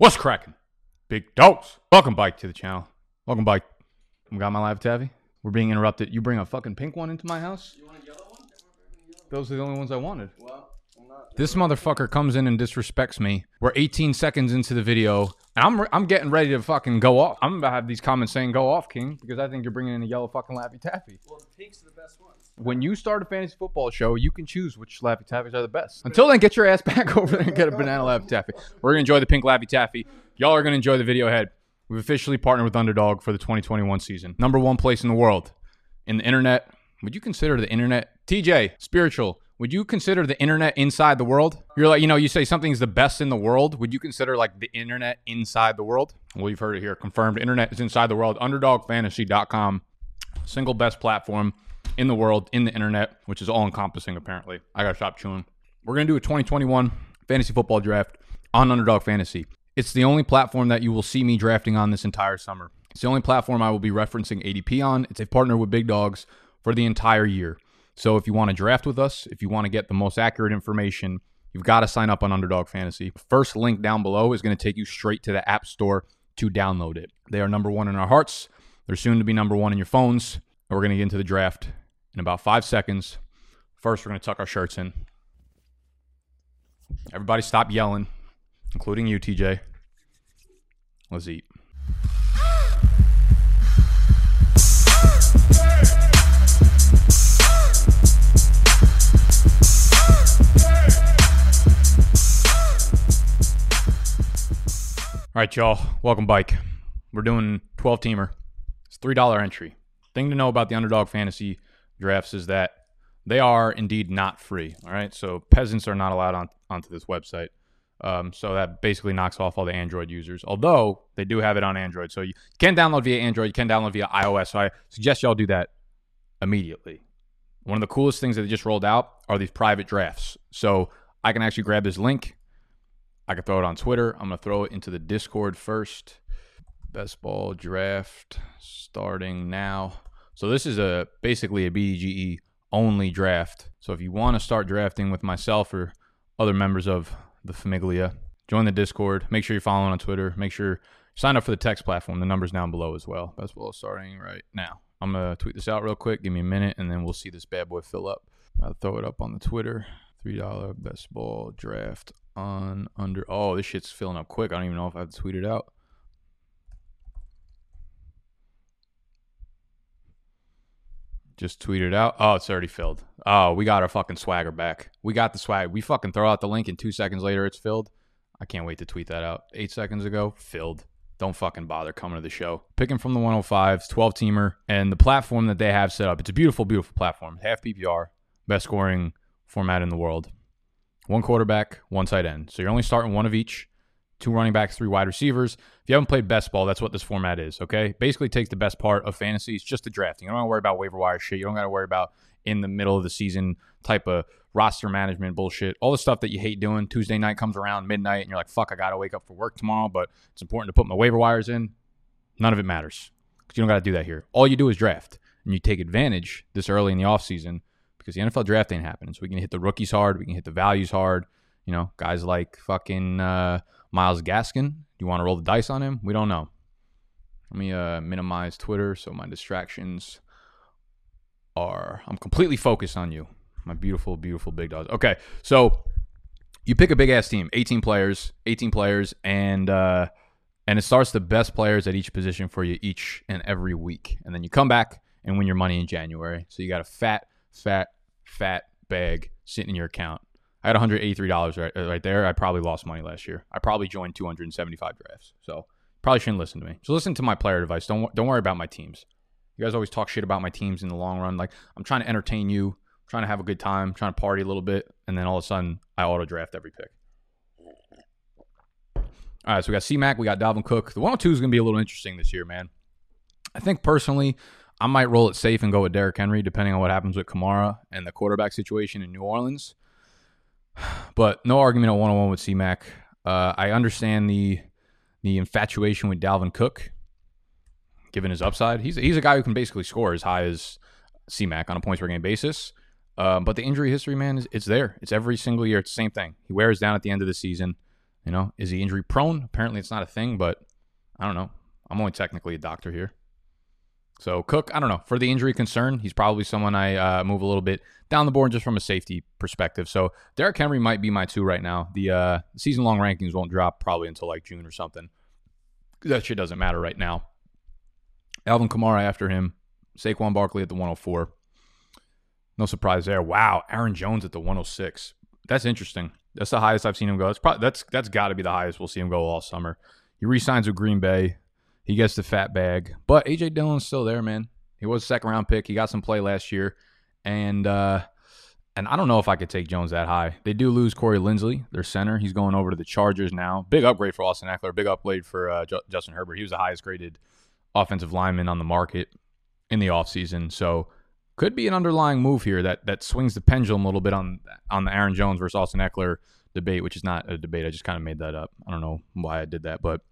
What's cracking? Big dogs. Welcome back to the channel. Welcome back. We got my live Tavi. We're being interrupted. You bring a fucking pink one into my house? You want a yellow one? Those are the only ones I wanted. Well, I'm not. This motherfucker comes in and disrespects me. We're 18 seconds into the video, and I'm getting ready to fucking go off. I'm about to have these comments saying go off, King, because I think you're bringing in a yellow fucking Laffy Taffy. Well, the pinks are the best ones. When you start a fantasy football show, you can choose which Laffy Taffies are the best. Until then, get your ass back over there and get a banana Laffy Taffy. We're going to enjoy the pink Laffy Taffy. Y'all are going to enjoy the video ahead. We've officially partnered with Underdog for the 2021 season. Number one place in the world. In the internet. Would you consider the internet? TJ, spiritual. Would you consider the internet inside the world? You're like, you say something's the best in the world. Would you consider like the internet inside the world? Well, you've heard it here. Confirmed. Internet is inside the world. UnderdogFantasy.com. Single best platform in the world, in the internet, which is all encompassing apparently. I gotta stop chewing. We're gonna do a 2021 fantasy football draft on Underdog Fantasy. It's the only platform that you will see me drafting on this entire summer. It's the only platform I will be referencing ADP on. It's a partner with Big Dogs for the entire year. So if you want to draft with us, if you want to get the most accurate information, you've got to sign up on Underdog Fantasy. First link down below is going to take you straight to the App Store to download it. They are number one in our hearts. They're soon to be number one in your phones. And we're going to get into the draft in about 5 seconds. First, we're going to tuck our shirts in. Everybody stop yelling, including you, TJ. Let's eat. All right, y'all. Welcome back. We're doing 12-teamer. It's $3 entry. Thing to know about the Underdog Fantasy drafts is that they are indeed not free. All right, so peasants are not allowed onto this website. So that basically knocks off all the Android users. Although they do have it on Android, so you can download via Android, you can download via iOS. So I suggest y'all do that immediately. One of the coolest things that they just rolled out are these private drafts. So I can actually grab this link. I can throw it on Twitter. I'm going to throw it into the Discord first. Best ball draft starting now. So this is basically a BDGE only draft. So if you want to start drafting with myself or other members of the Famiglia, join the Discord. Make sure you're following on Twitter. Make sure you sign up for the text platform. The number's down below as well. Best ball starting right now. I'm going to tweet this out real quick. Give me a minute, and then we'll see this bad boy fill up. I'll throw it up on the Twitter. $3 best ball draft on under. Oh, this shit's filling up quick. I don't even know if I have to tweet it out. Just tweet it out. Oh, it's already filled. Oh, we got our fucking swagger back. We got the swag. We fucking throw out the link and 2 seconds later it's filled. I can't wait to tweet that out. 8 seconds ago, filled. Don't fucking bother coming to the show. Picking from the 105s, 12-teamer, and the platform that they have set up. It's a beautiful, beautiful platform. Half PPR, best scoring format in the world. 1 quarterback, 1 tight end. So you're only starting 1 of each. 2 running backs, 3 wide receivers. If you haven't played best ball, that's what this format is, okay? Basically takes the best part of fantasy. It's just the drafting. You don't got to worry about waiver wire shit. You don't got to worry about in the middle of the season type of roster management bullshit. All the stuff that you hate doing. Tuesday night comes around, midnight, and you're like, fuck, I got to wake up for work tomorrow, but it's important to put my waiver wires in. None of it matters because you don't got to do that here. All you do is draft, and you take advantage this early in the offseason because the NFL draft ain't happening. So we can hit the rookies hard. We can hit the values hard. Guys like fucking Myles Gaskin. Do you want to roll the dice on him? We don't know. Let me minimize Twitter so my distractions are... I'm completely focused on you, my beautiful, beautiful Big Dogs. Okay, so you pick a big-ass team, 18 players, and it starts the best players at each position for you each and every week. And then you come back and win your money in January. So you got a fat bag sitting in your account. I had $183 right there. I probably lost money last year. I probably joined 275 drafts. So probably shouldn't listen to me. So listen to my player advice. Don't worry about my teams. You guys always talk shit about my teams in the long run. Like, I'm trying to entertain you, trying to have a good time, trying to party a little bit, and then all of a sudden I auto draft every pick. All right, so we got C-Mac, we got Dalvin Cook. The 102 is going to be a little interesting this year, man. I think personally, I might roll it safe and go with Derrick Henry, depending on what happens with Kamara and the quarterback situation in New Orleans. But no argument at 101 with C-Mac. I understand the infatuation with Dalvin Cook, given his upside. He's a guy who can basically score as high as C-Mac on a points per game basis. But the injury history, man, it's there. It's every single year. It's the same thing. He wears down at the end of the season. Is he injury prone? Apparently it's not a thing, but I don't know. I'm only technically a doctor here. So Cook, I don't know. For the injury concern, he's probably someone I move a little bit down the board just from a safety perspective. So Derrick Henry might be my 2 right now. The season-long rankings won't drop probably until like June or something. That shit doesn't matter right now. Alvin Kamara after him. Saquon Barkley at the 104. No surprise there. Wow, Aaron Jones at the 106. That's interesting. That's the highest I've seen him go. That's got to be the highest we'll see him go all summer. He re-signs with Green Bay. He gets the fat bag. But A.J. Dillon's still there, man. He was a second-round pick. He got some play last year. And I don't know if I could take Jones that high. They do lose Corey Linsley, their center. He's going over to the Chargers now. Big upgrade for Austin Eckler. Big upgrade for Justin Herbert. He was the highest-graded offensive lineman on the market in the offseason. So could be an underlying move here that swings the pendulum a little bit on the Aaron Jones versus Austin Eckler debate, which is not a debate. I just kind of made that up. I don't know why I did that, but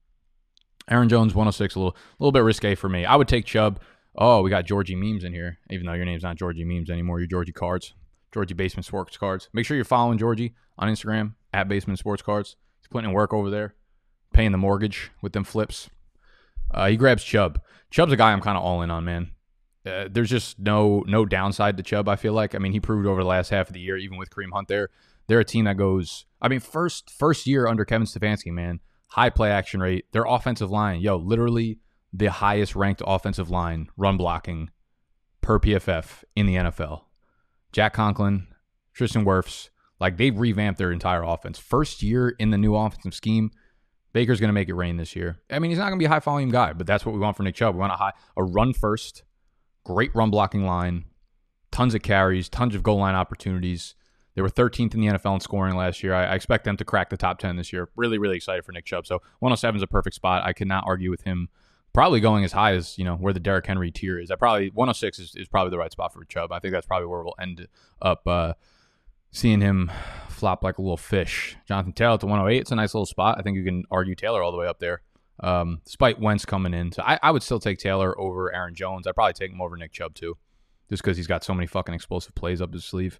Aaron Jones, 106, a little bit risque for me. I would take Chubb. Oh, we got Georgie Memes in here, even though your name's not Georgie Memes anymore. You're Georgie Cards, Georgie Basement Sports Cards. Make sure you're following Georgie on Instagram, at Basement Sports Cards. He's putting in work over there, paying the mortgage with them flips. He grabs Chubb. Chubb's a guy I'm kind of all in on, man. There's just no downside to Chubb, I feel like. I mean, he proved over the last half of the year, even with Kareem Hunt there. They're a team that goes, I mean, first year under Kevin Stefanski, man. High play action rate. Their offensive line, literally the highest ranked offensive line, run blocking per PFF in the NFL. Jack Conklin, Tristan Wirfs, like they've revamped their entire offense. First year in the new offensive scheme. Baker's going to make it rain this year. I mean, he's not going to be a high volume guy, but that's what we want for Nick Chubb. We want a run first, great run blocking line, tons of carries, tons of goal line opportunities. They were 13th in the NFL in scoring last year. I expect them to crack the top 10 this year. Really, really excited for Nick Chubb. So 107 is a perfect spot. I could not argue with him. Probably going as high as, where the Derrick Henry tier is. 106 is probably the right spot for Chubb. I think that's probably where we'll end up seeing him flop like a little fish. Jonathan Taylor at the 108. It's a nice little spot. I think you can argue Taylor all the way up there. Despite Wentz coming in. So I would still take Taylor over Aaron Jones. I'd probably take him over Nick Chubb too. Just because he's got so many fucking explosive plays up his sleeve.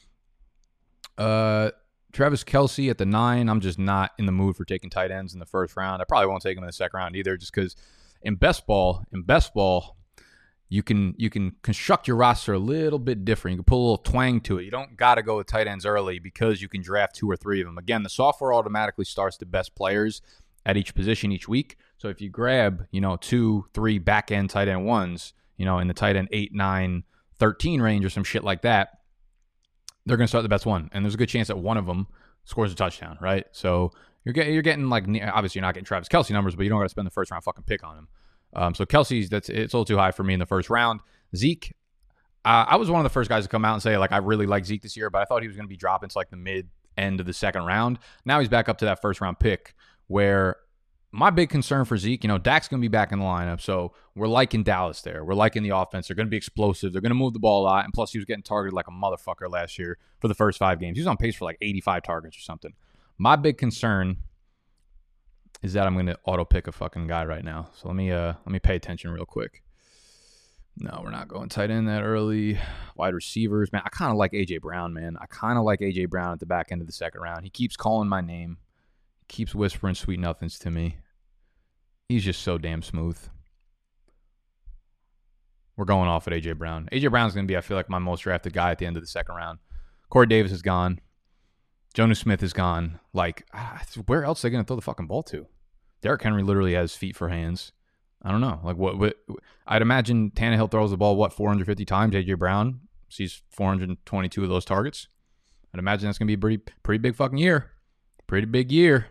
Travis Kelce at the 9. I'm just not in the mood for taking tight ends in the first round. I probably won't take him in the second round either, just because in best ball, you can construct your roster a little bit different. You can put a little twang to it. You don't got to go with tight ends early because you can draft 2 or 3 of them. Again, the software automatically starts the best players at each position each week. So if you grab, 2, 3 back end tight end ones, in the tight end 8, 9, 13 range or some shit like that, they're going to start the best one. And there's a good chance that one of them scores a touchdown, right? So you're getting like, obviously you're not getting Travis Kelce numbers, but you don't got to spend the first round fucking pick on him. So Kelce's, it's a little too high for me in the first round. Zeke, I was one of the first guys to come out and say, like, I really like Zeke this year, but I thought he was going to be dropping to like the mid end of the second round. Now he's back up to that first round pick where my big concern for Zeke, Dak's going to be back in the lineup. So we're liking Dallas there. We're liking the offense. They're going to be explosive. They're going to move the ball a lot. And plus, he was getting targeted like a motherfucker last year for the first 5 games. He was on pace for like 85 targets or something. My big concern is that I'm going to auto pick a fucking guy right now. So let me pay attention real quick. No, we're not going tight end that early. Wide receivers, man. I kind of like A.J. Brown, man. I kind of like A.J. Brown at the back end of the second round. He keeps calling my name. Keeps whispering sweet nothings to me. He's just so damn smooth. We're going off at A.J. Brown. A.J. Brown's going to be, I feel like, my most drafted guy at the end of the second round. Corey Davis is gone. Jonnu Smith is gone. Like, where else are they going to throw the fucking ball to? Derrick Henry literally has feet for hands. I don't know. Like, what I'd imagine Tannehill throws the ball, 450 times? A.J. Brown sees 422 of those targets. I'd imagine that's going to be a pretty big fucking year. Pretty big year.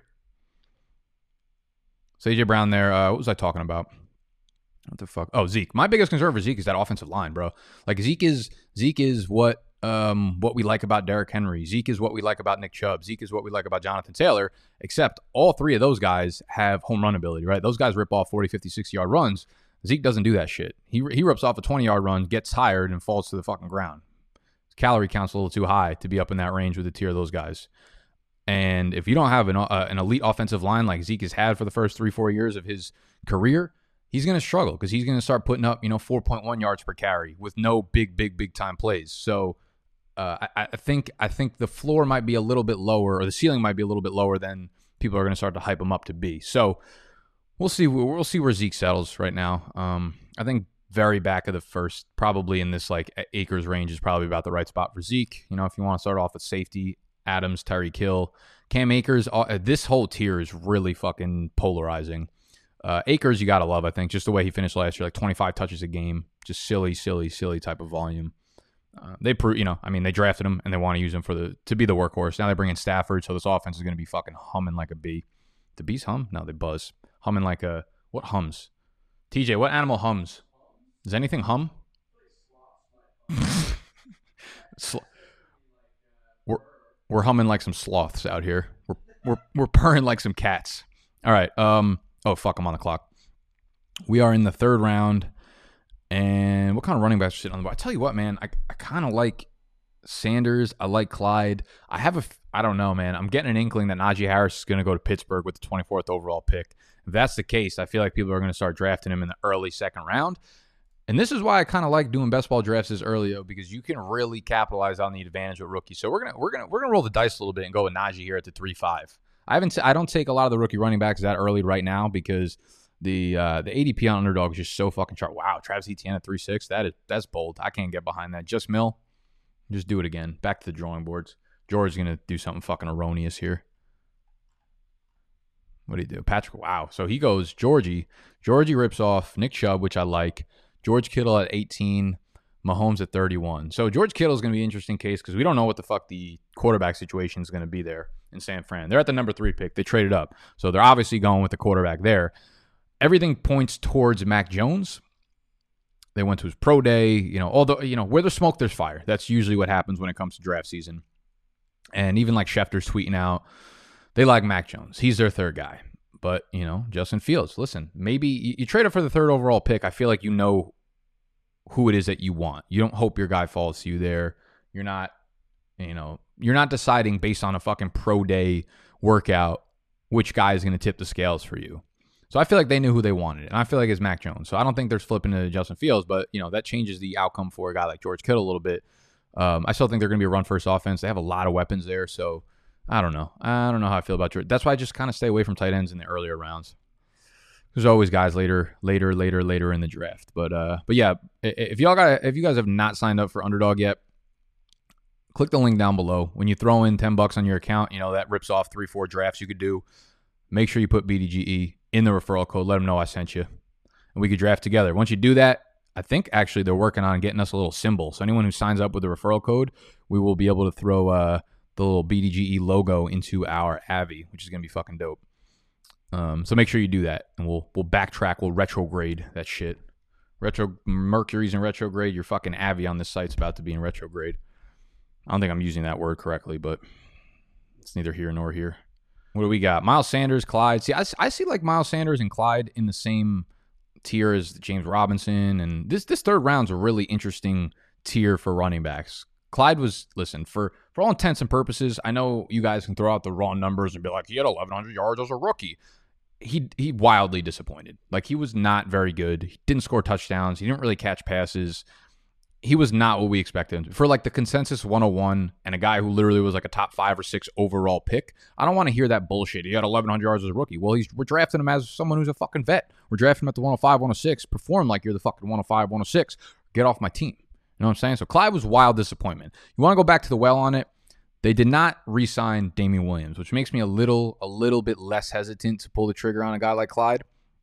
So A.J. Brown there. What was I talking about? What the fuck? Oh, Zeke. My biggest concern for Zeke is that offensive line, bro. Like Zeke is what we like about Derrick Henry. Zeke is what we like about Nick Chubb. Zeke is what we like about Jonathan Taylor, except all 3 of those guys have home run ability, right? Those guys rip off 40, 50, 60-yard runs. Zeke doesn't do that shit. He rips off a 20-yard run, gets tired, and falls to the fucking ground. His calorie count's a little too high to be up in that range with the tier of those guys. And if you don't have an elite offensive line like Zeke has had for the first 3-4 years of his career, he's going to struggle because he's going to start putting up, 4.1 yards per carry with no big time plays. So I think the floor might be a little bit lower, or the ceiling might be a little bit lower than people are going to start to hype him up to be. So we'll see. We'll see where Zeke settles right now. I think very back of the first, probably in this like Akers range is probably about the right spot for Zeke. You know, if you want to start off with safety, Adams, Tyreek Hill, Cam Akers, this whole tier is really fucking polarizing. Akers, you got to love, I think, just the way he finished last year, like 25 touches a game, just silly type of volume. They drafted him and they want to use him to be the workhorse. Now they bring in Stafford, so this offense is going to be fucking humming like a bee. Do bees hum? No, they buzz. Humming like a, what hums? TJ, what animal hums? Does anything hum? We're humming like some sloths out here. We're purring like some cats. All right. Oh fuck, I'm on the clock. We are in the third round. And what kind of running backs are sitting on the board? I tell you what, man, I kind of like Sanders. I like Clyde. I don't know, man. I'm getting an inkling that Najee Harris is going to go to Pittsburgh with the 24th overall pick. If that's the case, I feel like people are going to start drafting him in the early second round. And this is why I kind of like doing best ball drafts this early, though, because you can really capitalize on the advantage with rookies. So we're gonna roll the dice a little bit and go with Najee here at the 3-5. I don't take a lot of the rookie running backs that early right now because the ADP on Underdog is just so fucking sharp. Wow, Travis Etienne at 3-6. That's bold. I can't get behind that. Just Mill, just do it again. Back to the drawing boards. George's gonna do something fucking erroneous here. What do you do? Patrick, wow. So he goes Georgie. Georgie rips off Nick Chubb, which I like. George Kittle at 18. Mahomes at 31. So George Kittle is going to be an interesting case because we don't know what the fuck the quarterback situation is going to be there in San Fran. They're at the number 3 pick. They traded up. So they're obviously going with the quarterback there. Everything points towards Mac Jones. They went to his pro day. Although, where there's smoke, there's fire. That's usually what happens when it comes to draft season. And even like Schefter's tweeting out, they like Mac Jones. He's their third guy. But, Justin Fields, listen, maybe you trade up for the 3rd overall pick. I feel like you know who it is that you want. You don't hope your guy falls to you there. You're not deciding based on a fucking pro day workout which guy is going to tip the scales for you. So I feel like they knew who they wanted, and I feel like it's Mac Jones. So I don't think they're flipping to Justin Fields, but, that changes the outcome for a guy like George Kittle a little bit. I still think they're going to be a run-first offense. They have a lot of weapons there, so I don't know. I don't know how I feel about George. That's why I just kind of stay away from tight ends in the earlier rounds. There's always guys later in the draft. But yeah, if you guys have not signed up for Underdog yet, click the link down below. When you throw in $10 on your account, that rips off 3-4 drafts you could do. Make sure you put BDGE in the referral code. Let them know I sent you, and we could draft together. Once you do that, I think actually they're working on getting us a little symbol. So anyone who signs up with the referral code, we will be able to throw the little BDGE logo into our Avi, which is gonna be fucking dope. So make sure you do that, and we'll backtrack. We'll retrograde that shit. Mercury's in retrograde. Your fucking Avi on this site's about to be in retrograde. I don't think I'm using that word correctly, but it's neither here nor here. What do we got? Miles Sanders, Clyde. See, I see like Miles Sanders and Clyde in the same tier as James Robinson, and this third round's a really interesting tier for running backs. Clyde was, listen, for all intents and purposes, I know you guys can throw out the raw numbers and be like, he had 1,100 yards as a rookie. He wildly disappointed. Like, he was not very good. He didn't score touchdowns. He didn't really catch passes. He was not what we expected. For like the consensus 101 and a guy who literally was like a top 5 or 6 overall pick, I don't want to hear that bullshit. He had 1,100 yards as a rookie. Well, we're drafting him as someone who's a fucking vet. We're drafting him at the 105, 106. Perform like you're the fucking 105, 106. Get off my team. You know what I'm saying? So Clyde was wild disappointment. You want to go back to the well on it? They did not re-sign Damian Williams, which makes me a little bit less hesitant to pull the trigger on a guy like Clyde.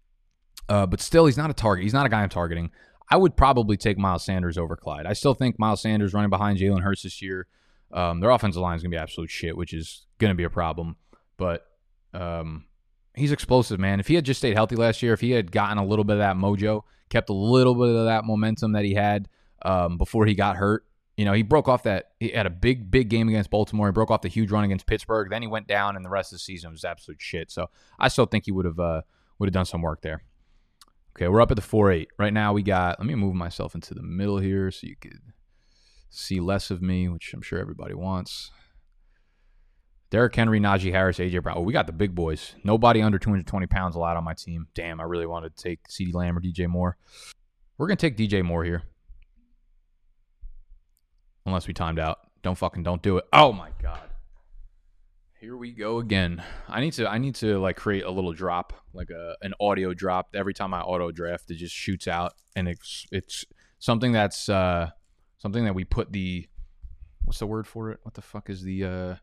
But still, he's not a target. He's not a guy I'm targeting. I would probably take Miles Sanders over Clyde. I still think Miles Sanders running behind Jalen Hurts this year, their offensive line is going to be absolute shit, which is going to be a problem. But he's explosive, man. If he had just stayed healthy last year, if he had gotten a little bit of that mojo, kept a little bit of that momentum that he had before he got hurt, he broke off that. He had a big game against Baltimore. He broke off the huge run against Pittsburgh. Then he went down, and the rest of the season was absolute shit. So I still think he would have done some work there. Okay, we're up at the 4-8. Right now we got, let me move myself into the middle here so you could see less of me, which I'm sure everybody wants. Derrick Henry, Najee Harris, A.J. Brown. Oh, we got the big boys. Nobody under 220 pounds allowed on my team. Damn, I really wanted to take CeeDee Lamb or DJ Moore. We're going to take DJ Moore here. Unless we timed out. Don't do it. Oh, my God. Here we go again. I need to like create a little drop, like an audio drop. Every time I auto draft, it just shoots out, and it's something that's something that we put the, what's the word for it? What the fuck is the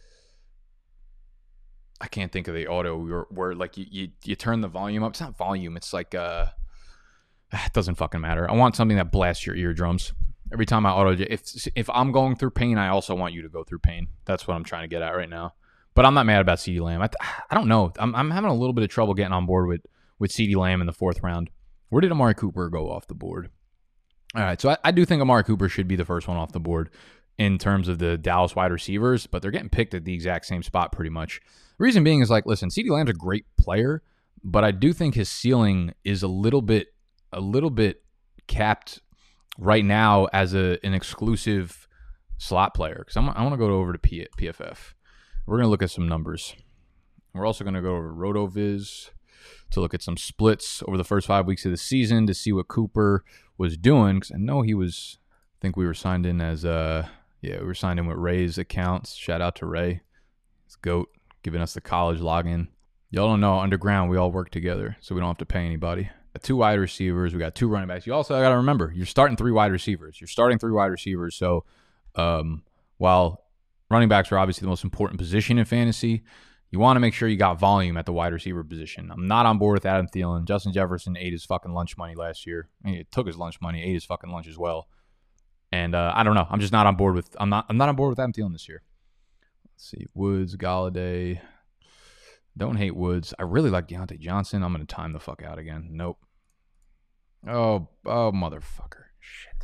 I can't think of the auto where like you turn the volume up. It's not volume. It's like it doesn't fucking matter. I want something that blasts your eardrums. Every time I auto, if I'm going through pain, I also want you to go through pain. That's what I'm trying to get at right now. But I'm not mad about CeeDee Lamb. I don't know. I'm having a little bit of trouble getting on board with CeeDee Lamb in the 4th round. Where did Amari Cooper go off the board? All right, so I do think Amari Cooper should be the first one off the board in terms of the Dallas wide receivers, but they're getting picked at the exact same spot pretty much. The reason being is like, listen, CeeDee Lamb's a great player, but I do think his ceiling is a little bit capped right now as an exclusive slot player. Because I want to go over to PFF. We're going to look at some numbers. We're also going to go over RotoViz to look at some splits over the first 5 weeks of the season to see what Cooper was doing. Because I know he was, I think we were signed in as, we were signed in with Ray's accounts. Shout out to Ray. It's GOAT, giving us the college login. Y'all don't know, underground, we all work together, so we don't have to pay anybody. 2 wide receivers. We got 2 running backs. You also got to remember, you're starting 3 wide receivers. So while running backs are obviously the most important position in fantasy, you want to make sure you got volume at the wide receiver position. I'm not on board with Adam Thielen. Justin Jefferson ate his fucking lunch money last year. I mean, he took his lunch money, ate his fucking lunch as well. And I don't know. I'm just not on board with. I'm not on board with Adam Thielen this year. Let's see, Woods, Galladay. Don't hate Woods. I really like Deontay Johnson. I'm gonna time the fuck out again. Nope. Oh, motherfucker. Shit.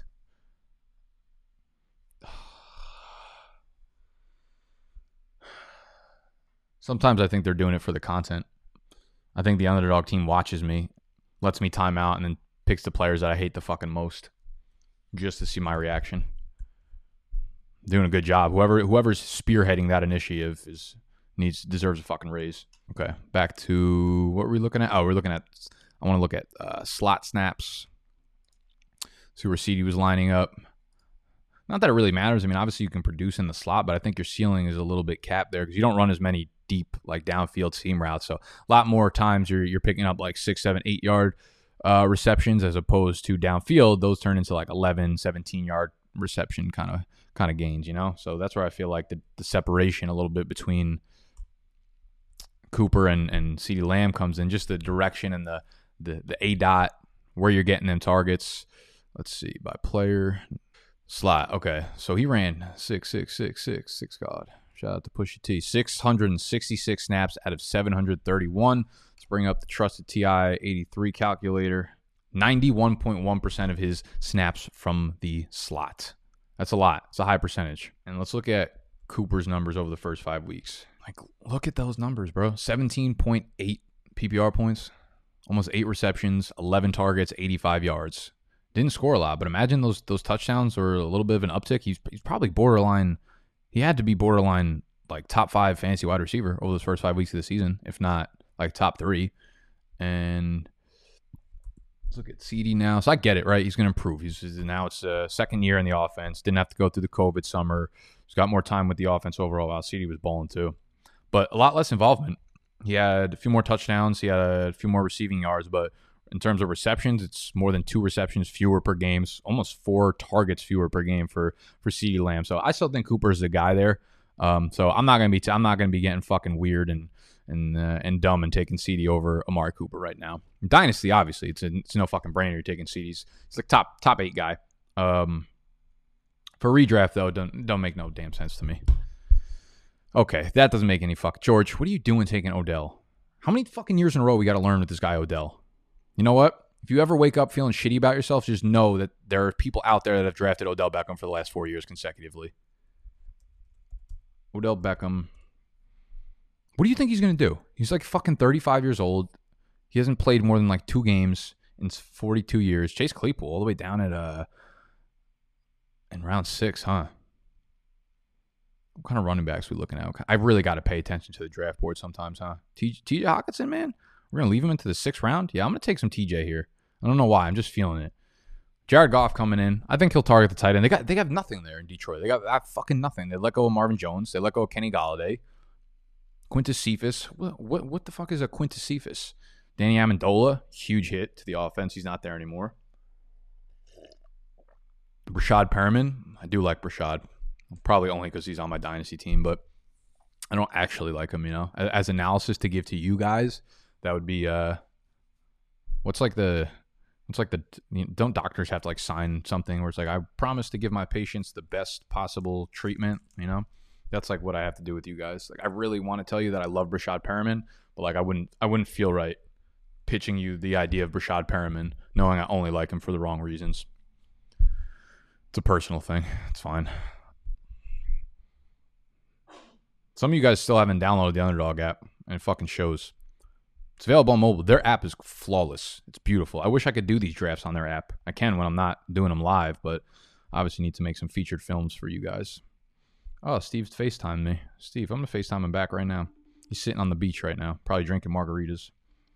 Sometimes I think they're doing it for the content. I think the underdog team watches me, lets me time out, and then picks the players that I hate the fucking most, just to see my reaction. Doing a good job. Whoever's spearheading that initiative deserves a fucking raise. Okay, back to what were we looking at? Oh, I want to look at slot snaps. See where CeeDee was lining up. Not that it really matters. I mean, obviously you can produce in the slot, but I think your ceiling is a little bit capped there because you don't run as many deep, like downfield seam routes. So a lot more times you're picking up like 6, 7, 8 yard receptions as opposed to downfield. Those turn into like 11, 17 yard reception kind of gains, you know? So that's where I feel like the separation a little bit between Cooper and CeeDee Lamb comes in, just the direction and the A dot, where you're getting them targets. Let's see, by player. Slot. Okay, so he ran 6 God. Shout out to Pusha T. 666 snaps out of 731. Let's bring up the trusted TI 83 calculator. 91.1% of his snaps from the slot. That's a lot. It's a high percentage. And let's look at Cooper's numbers over the first 5 weeks. Like, look at those numbers, bro. 17.8 PPR points, almost 8 receptions, 11 targets, 85 yards. Didn't score a lot, but imagine those touchdowns or a little bit of an uptick. He's probably borderline. He had to be borderline like top 5 fantasy wide receiver over those first 5 weeks of the season, if not like top 3. And let's look at CeeDee now. So I get it, right? He's going to improve. Now it's second year in the offense. Didn't have to go through the COVID summer. He's got more time with the offense overall. Wow, CeeDee was balling too, but a lot less involvement. He had a few more touchdowns. He had a few more receiving yards, but in terms of receptions, it's more than 2 receptions fewer per game, almost 4 targets fewer per game for CeeDee Lamb. So I still think Cooper's the guy there. So I'm not gonna be getting fucking weird and dumb and taking CeeDee over Amari Cooper right now. Dynasty, obviously, it's no fucking brainer. You're taking CeeDee. It's like top 8 guy. For redraft though, don't make no damn sense to me. Okay, that doesn't make any fuck. George, what are you doing taking Odell? How many fucking years in a row we got to learn with this guy Odell? You know what? If you ever wake up feeling shitty about yourself, just know that there are people out there that have drafted Odell Beckham for the last 4 years consecutively. Odell Beckham. What do you think he's going to do? He's like fucking 35 years old. He hasn't played more than like 2 games in 42 years. Chase Claypool all the way down at in round 6, huh? What kind of running backs we looking at? I really got to pay attention to the draft board sometimes, huh? TJ Hockenson, man? We're going to leave him into the 6th round? Yeah, I'm going to take some TJ here. I don't know why. I'm just feeling it. Jared Goff coming in. I think he'll target the tight end. They got nothing there in Detroit. They got fucking nothing. They let go of Marvin Jones. They let go of Kenny Galladay. Quintus Cephas. What the fuck is a Quintus Cephas? Danny Amendola, huge hit to the offense. He's not there anymore. Brashad Perriman. I do like Brashad. Probably only because he's on my dynasty team, but I don't actually like him, As analysis to give to you guys, that would be don't doctors have to like sign something where it's like, I promise to give my patients the best possible treatment, That's like what I have to do with you guys. Like, I really want to tell you that I love Brashad Perriman, but like I wouldn't feel right pitching you the idea of Brashad Perriman knowing I only like him for the wrong reasons. It's a personal thing. It's fine. Some of you guys still haven't downloaded the Underdog app, and it fucking shows. It's available on mobile. Their app is flawless. It's beautiful. I wish I could do these drafts on their app. I can when I'm not doing them live, but obviously need to make some featured films for you guys. Oh, Steve's FaceTimed me. Steve, I'm going to FaceTime him back right now. He's sitting on the beach right now, probably drinking margaritas.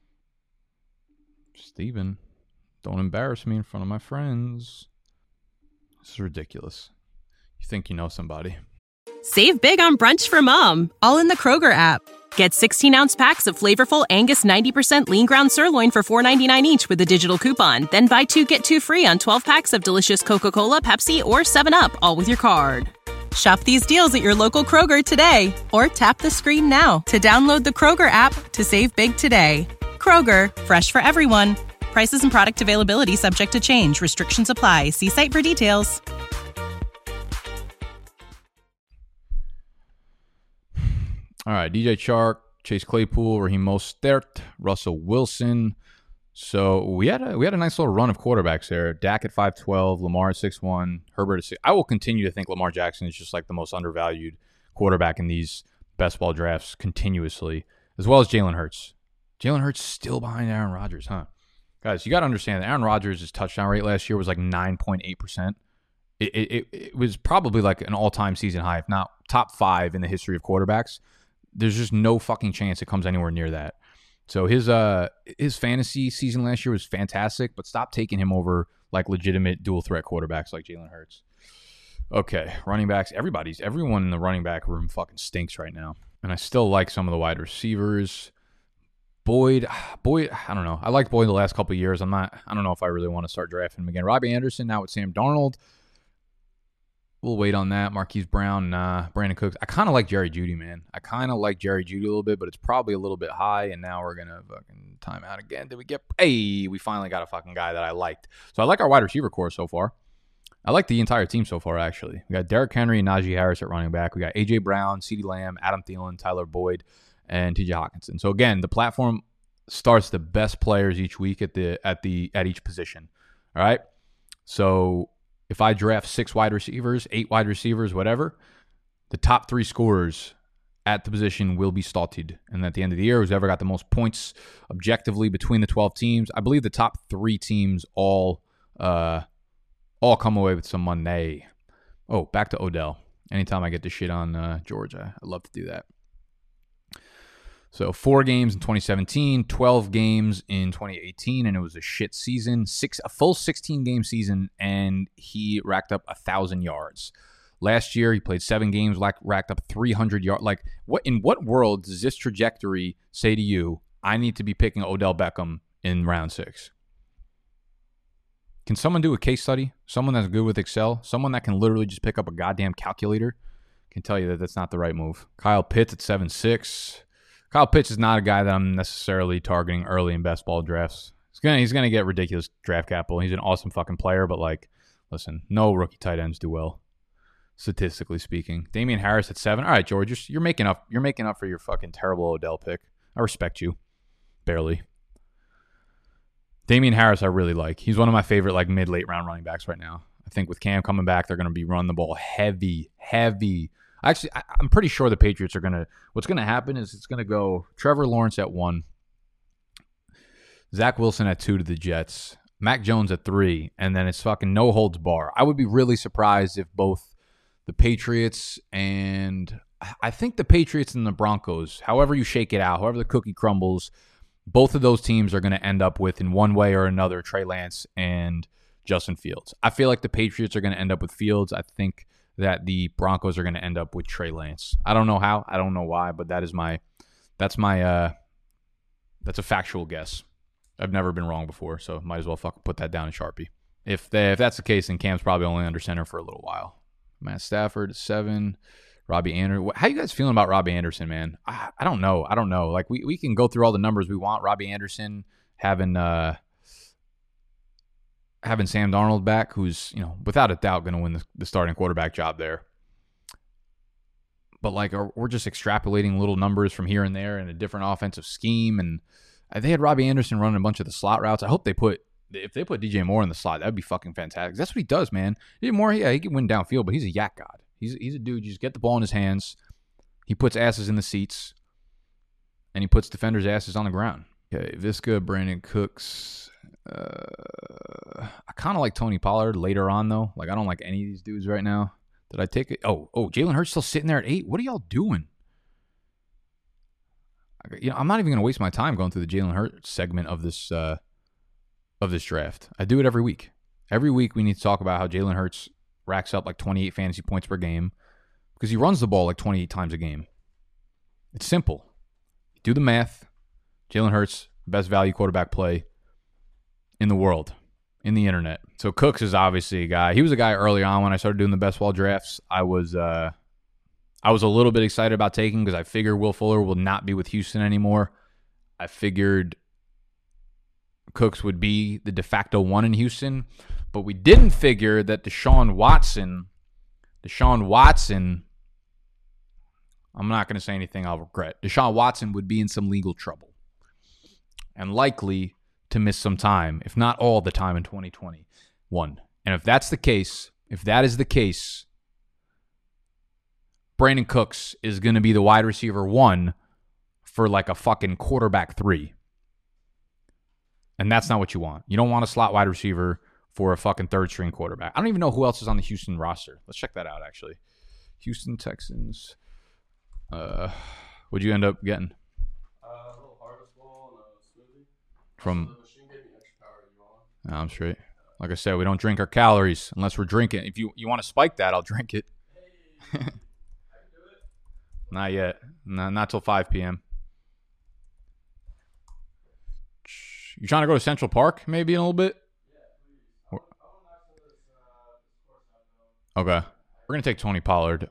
Steven, don't embarrass me in front of my friends. This is ridiculous. You think you know somebody. Save big on brunch for mom, all in the Kroger app. Get 16-ounce packs of flavorful Angus 90% lean ground sirloin for $4.99 each with a digital coupon. Then buy 2, get 2 free on 12 packs of delicious Coca-Cola, Pepsi, or 7-Up, all with your card. Shop these deals at your local Kroger today, or tap the screen now to download the Kroger app to save big today. Kroger, fresh for everyone. Prices and product availability subject to change. Restrictions apply. See site for details. All right, DJ Chark, Chase Claypool, Raheem Mostert, Russell Wilson. So we had a nice little run of quarterbacks there. Dak at 5'12", Lamar at 6'1", Herbert at 6. I will continue to think Lamar Jackson is just like the most undervalued quarterback in these best ball drafts continuously, as well as Jalen Hurts. Jalen Hurts still behind Aaron Rodgers, huh? Guys, you got to understand that Aaron Rodgers' touchdown rate last year was like 9.8%. It was probably like an all-time season high, if not top 5 in the history of quarterbacks. There's just no fucking chance it comes anywhere near that. So his fantasy season last year was fantastic, but stop taking him over like legitimate dual threat quarterbacks like Jalen Hurts. Okay, running backs. Everyone in the running back room fucking stinks right now. And I still like some of the wide receivers. Boyd, I don't know. I liked Boyd the last couple of years. I don't know if I really want to start drafting him again. Robbie Anderson now with Sam Darnold. We'll wait on that. Marquise Brown, Brandon Cooks. I kind of like Jerry Jeudy, man. I kind of like Jerry Jeudy a little bit, but it's probably a little bit high, and now we're going to fucking time out again. We finally got a fucking guy that I liked. So I like our wide receiver core so far. I like the entire team so far, actually. We got Derrick Henry and Najee Harris at running back. We got A.J. Brown, CeeDee Lamb, Adam Thielen, Tyler Boyd, and T.J. Hockenson. So again, the platform starts the best players each week at each position. All right? So if I draft 6 wide receivers, 8 wide receivers, whatever, the top 3 scorers at the position will be started. And at the end of the year, whoever got the most points objectively between the 12 teams, I believe the top 3 teams all come away with some money. Oh, back to Odell. Anytime I get to shit on Georgia, I love to do that. So 4 games in 2017, 12 games in 2018, and it was a shit season. A full 16-game season, and he racked up 1,000 yards. Last year, he played 7 games, racked up 300 yards. Like, in what world does this trajectory say to you, I need to be picking Odell Beckham in round 6? Can someone do a case study? Someone that's good with Excel? Someone that can literally just pick up a goddamn calculator can tell you that that's not the right move. Kyle Pitts at 7'6". Kyle Pitts is not a guy that I'm necessarily targeting early in best ball drafts. He's gonna get ridiculous draft capital. He's an awesome fucking player, but like, listen, no rookie tight ends do well, statistically speaking. Damian Harris at 7. All right, George, you're making up. You're making up for your fucking terrible Odell pick. I respect you, barely. Damian Harris, I really like. He's one of my favorite like mid-late round running backs right now. I think with Cam coming back, they're gonna be running the ball heavy. Actually, I'm pretty sure the Patriots are going to – what's going to happen is it's going to go Trevor Lawrence at 1, Zach Wilson at 2 to the Jets, Mac Jones at 3, and then it's fucking no holds bar. I would be really surprised if both the Patriots and – I think the Patriots and the Broncos, however you shake it out, however the cookie crumbles, both of those teams are going to end up with, in one way or another, Trey Lance and Justin Fields. I feel like the Patriots are going to end up with Fields. I think – that the Broncos are going to end up with Trey Lance. I don't know how. I don't know why, but that is my That's that's a factual guess. I've never been wrong before, so might as well fucking put that down in Sharpie. If that's the case, then Cam's probably only under center for a little while. Matt Stafford 7. Robbie Anderson. How you guys feeling about Robbie Anderson, man? I don't know. Like we can go through all the numbers we want. Robbie Anderson having Sam Darnold back, who's without a doubt going to win the starting quarterback job there. But like we're just extrapolating little numbers from here and there in a different offensive scheme, and they had Robbie Anderson running a bunch of the slot routes. I hope if they put DJ Moore in the slot, that'd be fucking fantastic. That's what he does, man. DJ Moore, yeah, he can win downfield, but he's a yak god. He's a dude. You just get the ball in his hands. He puts asses in the seats, and he puts defenders' asses on the ground. Okay, Visca, Brandon Cooks. I kind of like Tony Pollard later on, though. Like, I don't like any of these dudes right now. Did I take it? Oh, Jalen Hurts still sitting there at 8? What are y'all doing? I'm not even going to waste my time going through the Jalen Hurts segment of this draft. I do it every week. Every week we need to talk about how Jalen Hurts racks up like 28 fantasy points per game because he runs the ball like 28 times a game. It's simple. Do the math. Jalen Hurts, best value quarterback play in the world, in the internet. So Cooks is obviously a guy. He was a guy early on when I started doing the best ball drafts. I was a little bit excited about taking because I figured Will Fuller will not be with Houston anymore. I figured Cooks would be the de facto one in Houston, but we didn't figure that Deshaun Watson, I'm not going to say anything I'll regret. Deshaun Watson would be in some legal trouble and likely to miss some time, if not all the time in 2021. And if that is the case, Brandon Cooks is going to be the wide receiver 1 for like a fucking quarterback 3. And that's not what you want. You don't want a slot wide receiver for a fucking third-string quarterback. I don't even know who else is on the Houston roster. Let's check that out, actually. Houston Texans. What'd you end up getting? A little harvest ball and a smoothie. From... The machine gave me extra power. You want? No, I'm straight. Like I said, we don't drink our calories unless we're drinking. If you want to spike that, I'll drink it. Hey, I can do it. Not yet. Not till 5 p.m. You trying to go to Central Park maybe in a little bit? Yeah, please. I want to knock this course out, though. Okay. We're going to take Tony Pollard.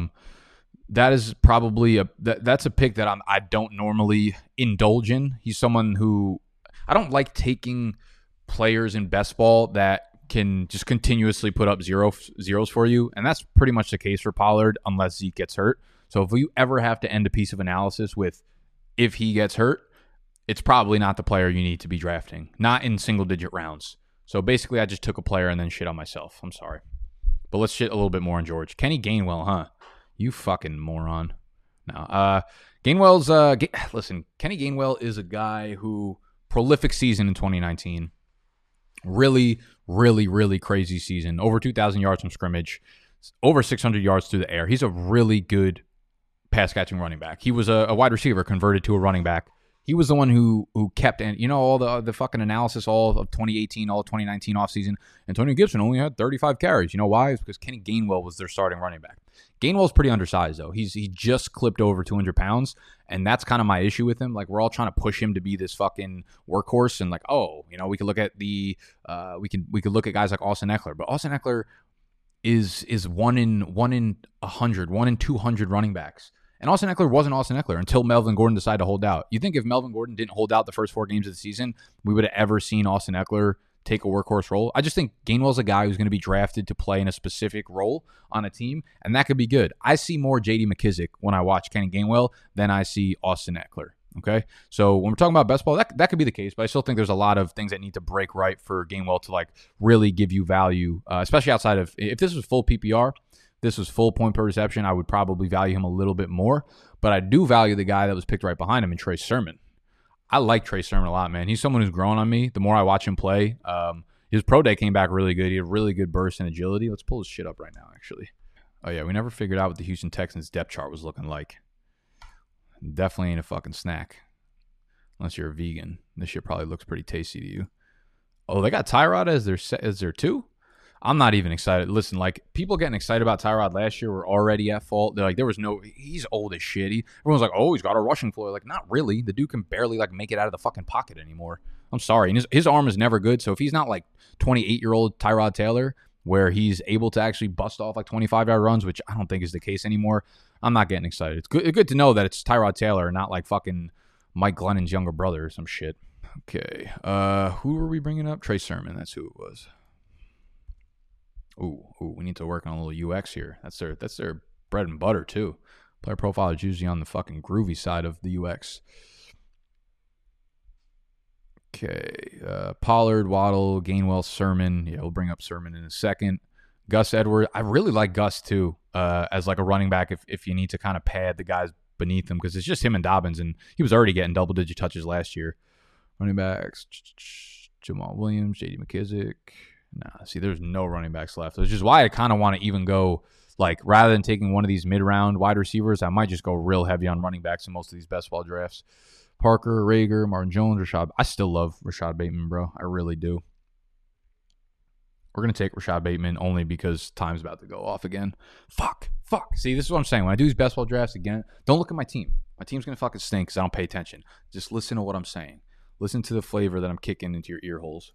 That is probably that's a pick that I don't normally indulge in. He's someone who I don't like taking players in best ball that can just continuously put up zeros for you, and that's pretty much the case for Pollard unless Zeke gets hurt. So if you ever have to end a piece of analysis with if he gets hurt, it's probably not the player you need to be drafting, not in single-digit rounds. So basically, I just took a player and then shit on myself. I'm sorry. But let's shit a little bit more on George. Kenny Gainwell, huh? You fucking moron. No. Gainwell's... listen, Kenny Gainwell is a guy who... Prolific season in 2019. Really, really, really crazy season. Over 2,000 yards from scrimmage. Over 600 yards through the air. He's a really good pass-catching running back. He was a wide receiver converted to a running back. He was the one who kept, and all the fucking analysis all of 2018, all of 2019 offseason. Antonio Gibson only had 35 carries. You know why? It's because Kenny Gainwell was their starting running back. Gainwell's pretty undersized, though. He just clipped over 200 pounds, and that's kind of my issue with him. Like, we're all trying to push him to be this fucking workhorse, and like, we could look at we could look at guys like Austin Eckler, but Austin Eckler is 1 in 100, 1 in 200 running backs. And Austin Eckler wasn't Austin Eckler until Melvin Gordon decided to hold out. You think if Melvin Gordon didn't hold out the first 4 games of the season, we would have ever seen Austin Eckler take a workhorse role? I just think Gainwell's a guy who's going to be drafted to play in a specific role on a team, and that could be good. I see more J.D. McKissick when I watch Kenny Gainwell than I see Austin Eckler. Okay? So when we're talking about best ball, that could be the case, but I still think there's a lot of things that need to break right for Gainwell to like really give you value, especially outside of, if this was full PPR, this was full point per reception, I would probably value him a little bit more. But I do value the guy that was picked right behind him in Trey Sermon. I like Trey Sermon a lot, man. He's someone who's grown on me the more I watch him play. His pro day came back really good. He had a really good burst and agility. Let's pull his shit up right now, actually. Oh, yeah, we never figured out what the Houston Texans depth chart was looking like. Definitely ain't a fucking snack. Unless you're a vegan. This shit probably looks pretty tasty to you. Oh, they got Tyrod as their 2? I'm not even excited. Listen, like, people getting excited about Tyrod last year were already at fault. They're like, he's old as shit. Everyone's like, oh, he's got a rushing floor. Like, not really. The dude can barely, like, make it out of the fucking pocket anymore. I'm sorry. And his arm is never good. So if he's not like 28-year-old Tyrod Taylor, where he's able to actually bust off like 25-yard runs, which I don't think is the case anymore, I'm not getting excited. It's good to know that it's Tyrod Taylor, not like fucking Mike Glennon's younger brother or some shit. Okay. Who were we bringing up? Trey Sermon. That's who it was. Ooh, we need to work on a little UX here. That's their bread and butter too. Player profile is usually on the fucking groovy side of the UX. Okay, Pollard, Waddle, Gainwell, Sermon. Yeah, we'll bring up Sermon in a second. Gus Edwards. I really like Gus too, as like a running back if you need to kind of pad the guys beneath him, because it's just him and Dobbins, and he was already getting double-digit touches last year. Running backs, Jamal Williams, J.D. McKissick. Nah, see, there's no running backs left. Which is why I kind of want to even go, like, rather than taking one of these mid-round wide receivers, I might just go real heavy on running backs in most of these best ball drafts. Parker, Rager, Martin Jones, Rashad. I still love Rashad Bateman, bro. I really do. We're going to take Rashad Bateman only because time's about to go off again. Fuck. See, this is what I'm saying. When I do these best ball drafts again, don't look at my team. My team's going to fucking stink because I don't pay attention. Just listen to what I'm saying. Listen to the flavor that I'm kicking into your ear holes.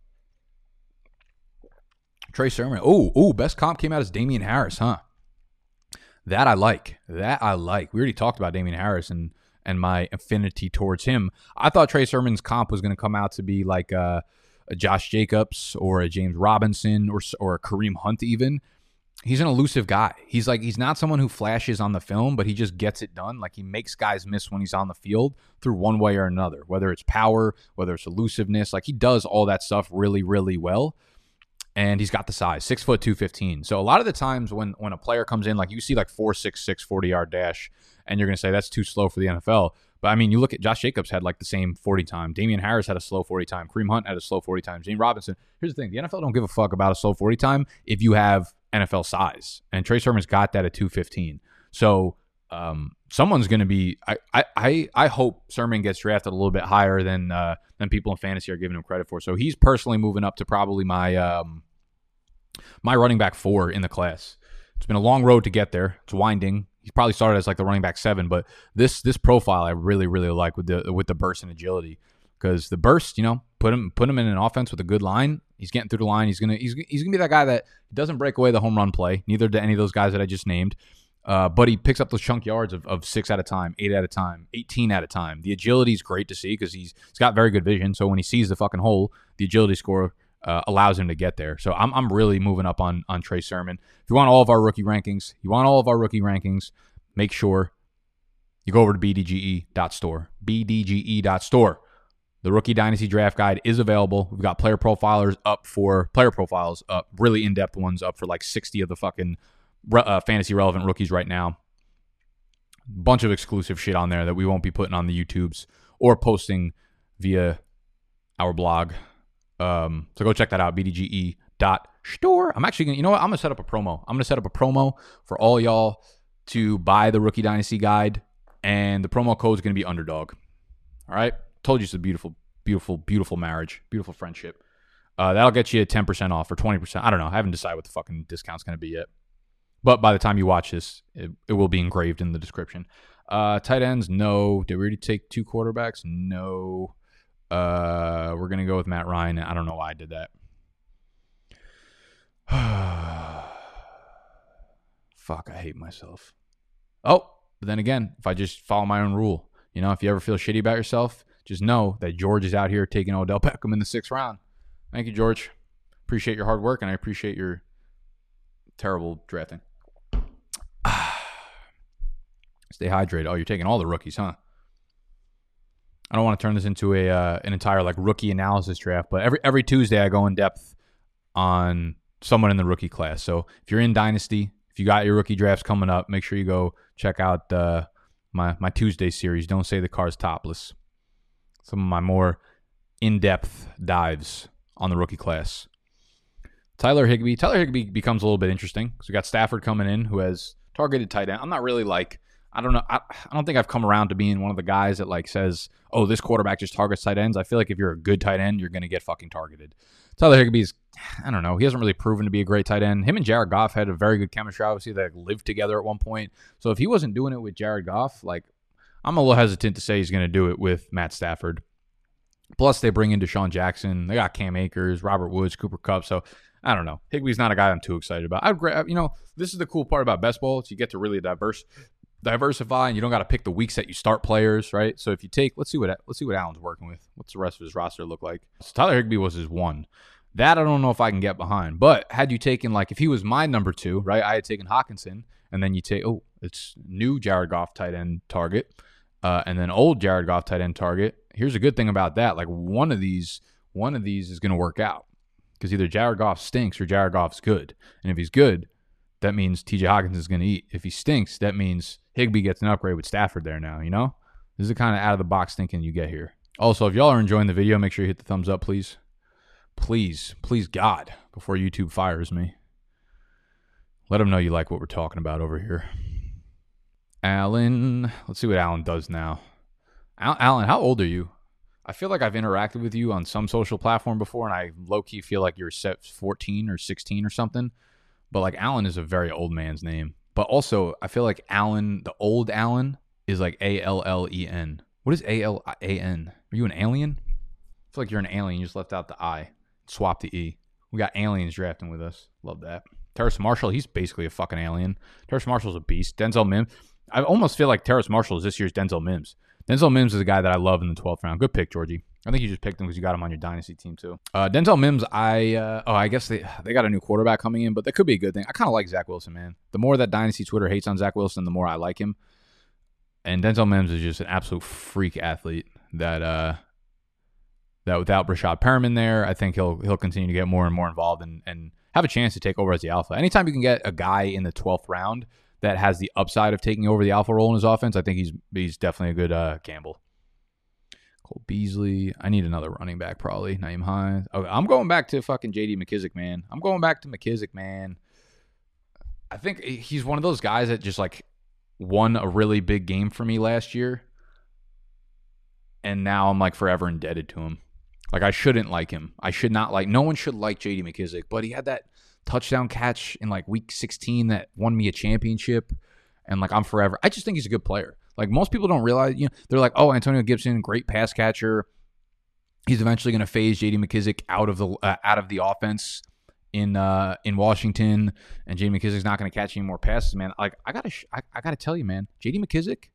Trey Sermon. Oh, best comp came out as Damian Harris, huh? That I like. We already talked about Damian Harris and my affinity towards him. I thought Trey Sermon's comp was going to come out to be like a Josh Jacobs or a James Robinson or a Kareem Hunt even. He's an elusive guy. He's not someone who flashes on the film, but he just gets it done. Like, he makes guys miss when he's on the field through one way or another, whether it's power, whether it's elusiveness. Like, he does all that stuff really, really well. And he's got the size, 6 foot 215. So a lot of the times when a player comes in, like, you see like 4.66 40-yard dash, and you're going to say that's too slow for the NFL. But I mean, you look at Josh Jacobs had like the same 40 time. Damian Harris had a slow 40 time. Kareem Hunt had a slow 40 time. James Robinson. Here's the thing: the NFL don't give a fuck about a slow 40 time if you have NFL size. And Trey Sermon's got that at 215. So someone's going to be. I hope Sermon gets drafted a little bit higher than people in fantasy are giving him credit for. So he's personally moving up to probably my running back 4 in the class. It's been a long road to get there. It's winding. He probably started as like the running back 7, but this profile I really, really like with the burst and agility, because the burst, put him in an offense with a good line. He's getting through the line. He's gonna be that guy that doesn't break away the home run play. Neither do any of those guys that I just named. But he picks up those chunk yards of 6 at a time, 8 at a time, 18 at a time. The agility is great to see because he's got very good vision. So when he sees the fucking hole, the agility score allows him to get there. So I'm really moving up on Trey Sermon. If you want all of our rookie rankings, make sure you go over to bdge.store. bdge.store. The Rookie Dynasty Draft Guide is available. We've got player profiles up, really in-depth ones up for like 60 of the fucking fantasy relevant rookies right now. Bunch of exclusive shit on there that we won't be putting on the YouTubes or posting via our blog. So go check that out, bdge.store. I'm actually going to, I'm going to set up a promo. I'm going to set up a promo for all y'all to buy the Rookie Dynasty Guide, and the promo code is going to be Underdog. All right? Told you it's a beautiful, beautiful, beautiful marriage, beautiful friendship. That'll get you 10% off or 20%. I don't know. I haven't decided what the fucking discount's going to be yet. But by the time you watch this, it will be engraved in the description. Tight ends, no. Did we already take 2 quarterbacks? No. We're going to go with Matt Ryan. I don't know why I did that. Fuck, I hate myself. Oh, but then again, if I just follow my own rule, if you ever feel shitty about yourself, just know that George is out here taking Odell Beckham in the 6th round. Thank you, George. Appreciate your hard work, and I appreciate your terrible drafting. Stay hydrated. Oh, you're taking all the rookies, huh? I don't want to turn this into an entire like rookie analysis draft, but every Tuesday I go in depth on someone in the rookie class. So if you're in Dynasty, if you got your rookie drafts coming up, make sure you go check out my Tuesday series. Don't say the car's topless. Some of my more in-depth dives on the rookie class. Tyler Higbee becomes a little bit interesting because we got Stafford coming in who has targeted tight end. I'm not really like I don't know. I don't think I've come around to being one of the guys that like says, oh, this quarterback just targets tight ends. I feel like if you're a good tight end, you're going to get fucking targeted. Tyler Higbee's, I don't know. He hasn't really proven to be a great tight end. Him and Jared Goff had a very good chemistry. Obviously, they lived together at one point. So if he wasn't doing it with Jared Goff, like I'm a little hesitant to say he's going to do it with Matt Stafford. Plus, they bring in Deshaun Jackson. They got Cam Akers, Robert Woods, Cooper Kupp. So I don't know. Higbee's not a guy I'm too excited about. This is the cool part about best ball. Is you get to really diversify, and you don't got to pick the weeks that you start players, right? So if you take, let's see what Allen's working with. What's the rest of his roster look like? So Tyler Higbee was his one. That I don't know if I can get behind. But had you taken, like, if he was my number 2, right? I had taken Hockenson, and then you take, it's new Jared Goff tight end target, and then old Jared Goff tight end target. Here's a good thing about that. Like, one of these is going to work out because either Jared Goff stinks or Jared Goff's good. And if he's good, that means TJ Hockenson is going to eat. If he stinks, that means Higbee gets an upgrade with Stafford there now, you know? This is the kind of out-of-the-box thinking you get here. Also, if y'all are enjoying the video, make sure you hit the thumbs up, please. Please, God, before YouTube fires me. Let them know you like what we're talking about over here. Allen. Let's see what Allen does now. Allen, how old are you? I feel like I've interacted with you on some social platform before, and I low-key feel like you're 14 or 16 or something. But, like, Allen is a very old man's name. But also, I feel like Allen, the old Allen, is like Allen. What is Alan? Are you an alien? I feel like you're an alien. You just left out the I. Swap the E. We got aliens drafting with us. Love that. Terrace Marshall, he's basically a fucking alien. Terrace Marshall's a beast. Denzel Mims. I almost feel like Terrace Marshall is this year's Denzel Mims. Denzel Mims is a guy that I love in the 12th round. Good pick, Georgie. I think you just picked him because you got him on your dynasty team too. Denzel Mims, I guess they got a new quarterback coming in, but that could be a good thing. I kind of like Zach Wilson, man. The more that dynasty Twitter hates on Zach Wilson, the more I like him. And Denzel Mims is just an absolute freak athlete that without Rashad Perriman there, I think he'll continue to get more and more involved and have a chance to take over as the alpha. Anytime you can get a guy in the 12th round that has the upside of taking over the alpha role in his offense, I think he's definitely a good gamble. Cole Beasley. I need another running back, probably. Nyheim Hines. Okay, I'm going back to fucking J.D. McKissic, man. I think he's one of those guys that just, like, won a really big game for me last year. And now I'm, like, forever indebted to him. Like, I shouldn't like him. No one should like J.D. McKissic. But he had that touchdown catch in, like, week 16 that won me a championship. And, like, I'm forever. I just think he's a good player. Like, most people don't realize, they're like, oh, Antonio Gibson, great pass catcher. He's eventually going to phase J.D. McKissic out of the offense in Washington, and J.D. McKissic's not going to catch any more passes, man. Like, I gotta tell you, man, J.D. McKissic,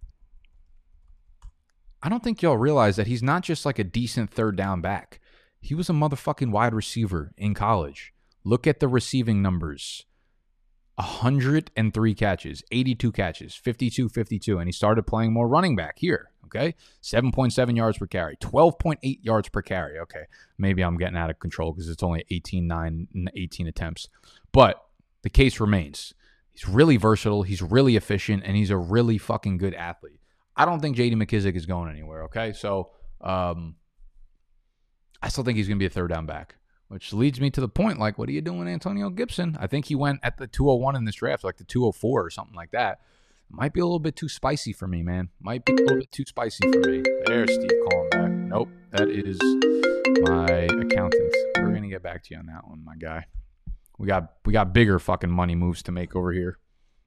I don't think y'all realize that he's not just like a decent third down back. He was a motherfucking wide receiver in college. Look at the receiving numbers. 103 catches, 82 catches, 52, and he started playing more running back here, okay? 7.7 yards per carry, 12.8 yards per carry. Okay, maybe I'm getting out of control because it's only 18 attempts. But the case remains. He's really versatile, he's really efficient, and he's a really fucking good athlete. I don't think J.D. McKissic is going anywhere, okay? So I still think he's going to be a third down back. Which leads me to the point, like, what are you doing, Antonio Gibson? I think he went at the 201 in this draft, like the 204 or something like that. Might be a little bit too spicy for me, man. Might be a little bit too spicy for me. There's Steve calling back. Nope, that is my accountant. We're going to get back to you on that one, my guy. We got bigger fucking money moves to make over here.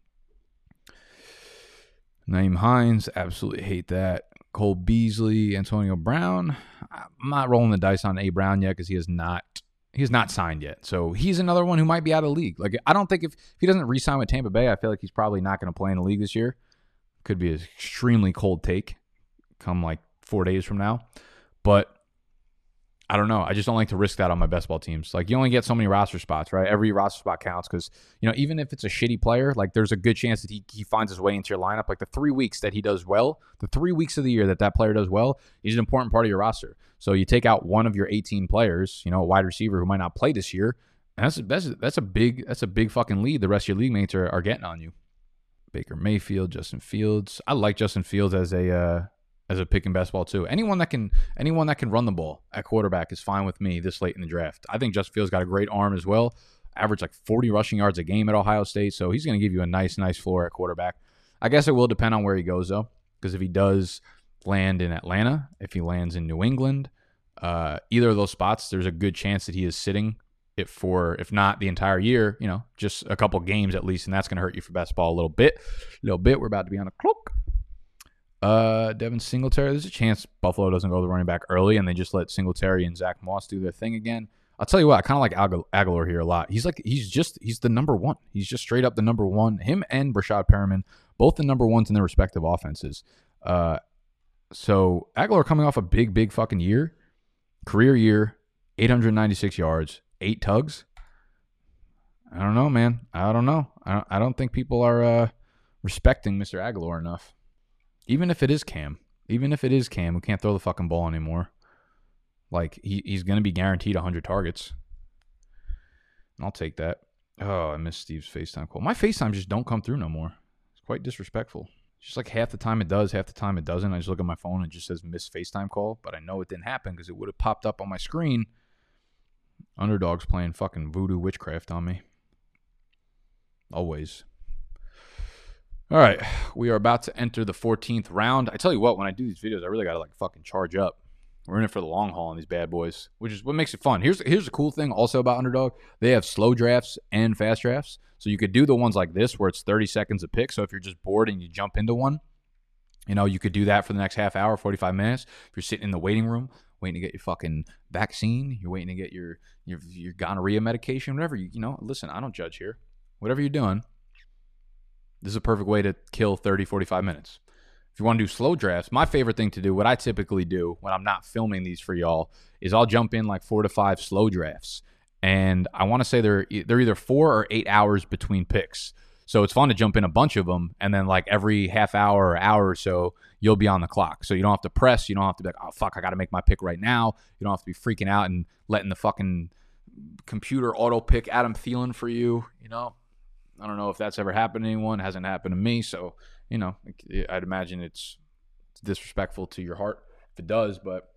Nyheim Hines, absolutely hate that. Cole Beasley, Antonio Brown. I'm not rolling the dice on A. Brown yet because he is not signed yet. So he's another one who might be out of the league. Like, I don't think if he doesn't re-sign with Tampa Bay, I feel like he's probably not going to play in the league this year. Could be an extremely cold take come like 4 days from now. But I don't know. I just don't like to risk that on my best ball teams. Like, you only get so many roster spots, right? Every roster spot counts because, even if it's a shitty player, like, there's a good chance that he finds his way into your lineup. Like, the 3 weeks that he does well, the 3 weeks of the year that player does well, he's an important part of your roster. So you take out one of your 18 players, a wide receiver who might not play this year, and that's a big fucking lead the rest of your league mates are getting on you. Baker Mayfield, Justin Fields. I like Justin Fields as a pick in best ball too. Anyone that can run the ball at quarterback is fine with me this late in the draft. I think Justin Fields got a great arm as well. Averaged like 40 rushing yards a game at Ohio State, so he's going to give you a nice floor at quarterback. I guess it will depend on where he goes, though, because if he does land in Atlanta, if he lands in New England, either of those spots, there's a good chance that he is sitting it for, if not the entire year, just a couple games at least, and that's going to hurt you for best ball a little bit. We're about to be on a clock. Devin Singletary, there's a chance Buffalo doesn't go the running back early and they just let Singletary and Zach Moss do their thing again. I'll tell you what, I kind of like Aguilar here a lot. He's the number one. He's just straight up the number one. Him and Brashad Perriman, both the number ones in their respective offenses. So Aguilar coming off a big fucking year, career year, 896 yards, 8 tugs. I don't know, man. I don't know. I don't think people are respecting Mr. Aguilar enough. Even if it is Cam who can't throw the fucking ball anymore. Like, he's going to be guaranteed 100 targets. And I'll take that. Oh, I missed Steve's FaceTime call. My FaceTime just don't come through no more. It's quite disrespectful. It's just like half the time it does, half the time it doesn't. I just look at my phone and it just says missed FaceTime call, but I know it didn't happen because it would have popped up on my screen. Underdog's playing fucking voodoo witchcraft on me. Always. All right, we are about to enter the 14th round. I tell you what, when I do these videos, I really got to fucking charge up. We're in it for the long haul on these bad boys, which is what makes it fun. Here's the cool thing also about Underdog. They have slow drafts and fast drafts. So you could do the ones like this where it's 30 seconds a pick. So if you're just bored and you jump into one, you could do that for the next half hour, 45 minutes. If you're sitting in the waiting room, waiting to get your fucking vaccine, you're waiting to get your gonorrhea medication, whatever, listen, I don't judge here. Whatever you're doing, this is a perfect way to kill 30, 45 minutes. If you want to do slow drafts, my favorite thing to do, what I typically do when I'm not filming these for y'all, is I'll jump in like 4 to 5 slow drafts. And I want to say they're either 4 or 8 hours between picks. So it's fun to jump in a bunch of them. And then like every half hour or hour or so, you'll be on the clock. So you don't have to press. You don't have to be like, oh, fuck, I got to make my pick right now. You don't have to be freaking out and letting the fucking computer auto pick Adam Thielen for you. I don't know if that's ever happened to anyone. It hasn't happened to me. So, I'd imagine it's disrespectful to your heart if it does, but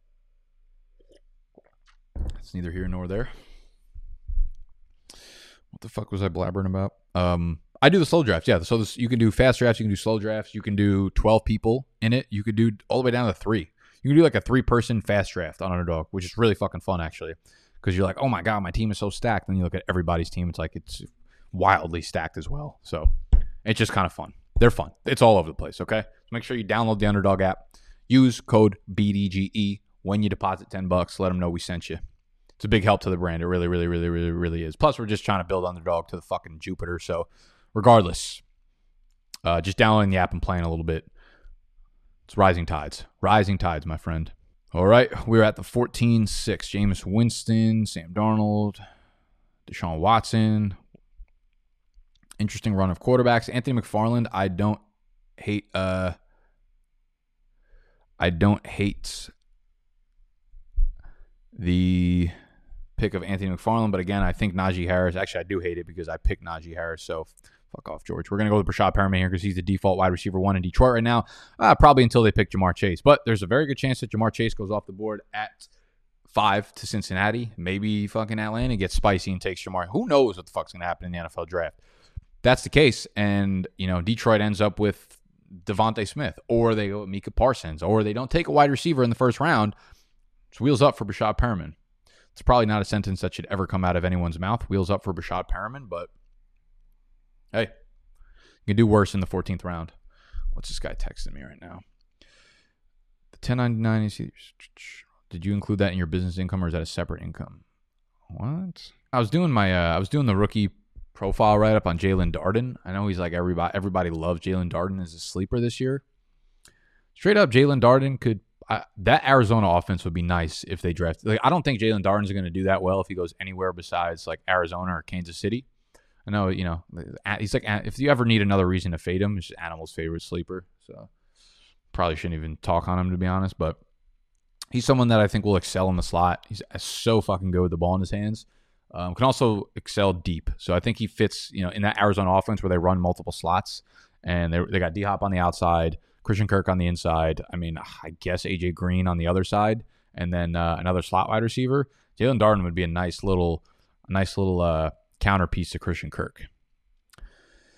it's neither here nor there. What the fuck was I blabbering about? I do the slow drafts. Yeah. So you can do fast drafts. You can do slow drafts. You can do 12 people in it. You could do all the way down to 3. You can do like a 3-person fast draft on Underdog, which is really fucking fun actually. Because you're like, oh my God, my team is so stacked. Then you look at everybody's team. It's like, it's wildly stacked as well. So it's just kind of fun. They're fun. It's all over the place, okay? So make sure you download the Underdog app. Use code BDGE when you deposit $10. Let them know we sent you. It's a big help to the brand. It really, really, really, really, really is. Plus, we're just trying to build Underdog to the fucking Jupiter. So regardless, just downloading the app and playing a little bit. It's rising tides. Rising tides, my friend. All right, we're at the 14-6. Jameis Winston, Sam Darnold, Deshaun Watson. Interesting run of quarterbacks. Anthony McFarland, I don't hate the pick of Anthony McFarland, but again, I think Najee Harris. Actually, I do hate it because I picked Najee Harris, so fuck off, George. We're going to go with Brashad Perriman here because he's the default wide receiver 1 in Detroit right now, probably until they pick Jamar Chase. But there's a very good chance that Jamar Chase goes off the board at 5 to Cincinnati. Maybe fucking Atlanta gets spicy and takes Jamar. Who knows what the fuck's going to happen in the NFL draft? That's the case, and Detroit ends up with Devontae Smith, or they go with Micah Parsons, or they don't take a wide receiver in the first round. It's wheels up for Brashad Perriman. It's probably not a sentence that should ever come out of anyone's mouth. Wheels up for Brashad Perriman, but hey, you can do worse in the 14th round. What's this guy texting me right now? The 1099 is. Did you include that in your business income, or is that a separate income? What? I was doing the rookie profile write-up on Jalen Darden. I know he's like everybody loves Jalen Darden as a sleeper this year. Straight up, Jalen Darden could that Arizona offense would be nice if they draft. Like, I don't think Jalen Darden's going to do that well if he goes anywhere besides like Arizona or Kansas City. I know, he's like, if you ever need another reason to fade him, it's just Animal's favorite sleeper. So probably shouldn't even talk on him, to be honest, but he's someone that I think will excel in the slot. He's so fucking good with the ball in his hands. Can also excel deep. So I think he fits, in that Arizona offense where they run multiple slots, and they got D-Hop on the outside, Christian Kirk on the inside. I mean, I guess AJ Green on the other side, and then another slot wide receiver. Jalen Darden would be a nice little counterpiece to Christian Kirk.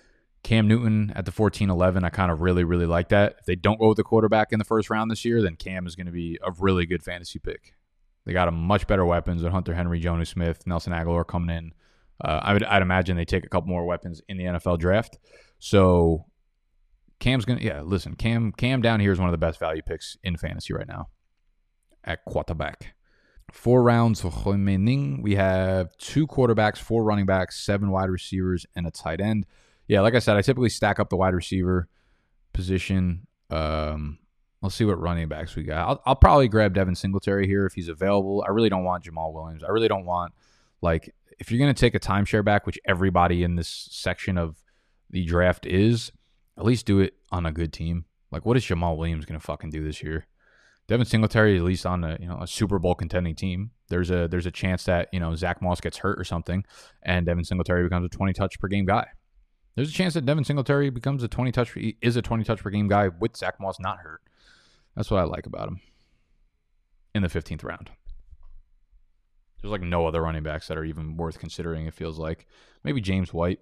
Cam Newton at the 14-11, I kind of really, really like that. If they don't go with the quarterback in the first round this year, then Cam is going to be a really good fantasy pick. They got a much better weapons with Hunter Henry, Jonnu Smith, Nelson Aguilar coming in. I'd imagine they take a couple more weapons in the NFL draft. So Cam's going to, listen, Cam down here is one of the best value picks in fantasy right now at quarterback. 4 rounds remaining. We have 2 quarterbacks, 4 running backs, 7 wide receivers, and a tight end. Yeah, like I said, I typically stack up the wide receiver position. Let's see what running backs we got. I'll probably grab Devin Singletary here if he's available. I really don't want Jamal Williams. I really don't want, like, if you're going to take a timeshare back, which everybody in this section of the draft is, at least do it on a good team. Like, what is Jamal Williams going to fucking do this year? Devin Singletary, at least on a Super Bowl contending team. There's a chance that, Zach Moss gets hurt or something, and Devin Singletary becomes a 20 touch per game guy. There's a chance that Devin Singletary becomes a 20 touch per game guy with Zach Moss not hurt. That's what I like about him. In the 15th round. There's like no other running backs that are even worth considering, it feels like. Maybe James White.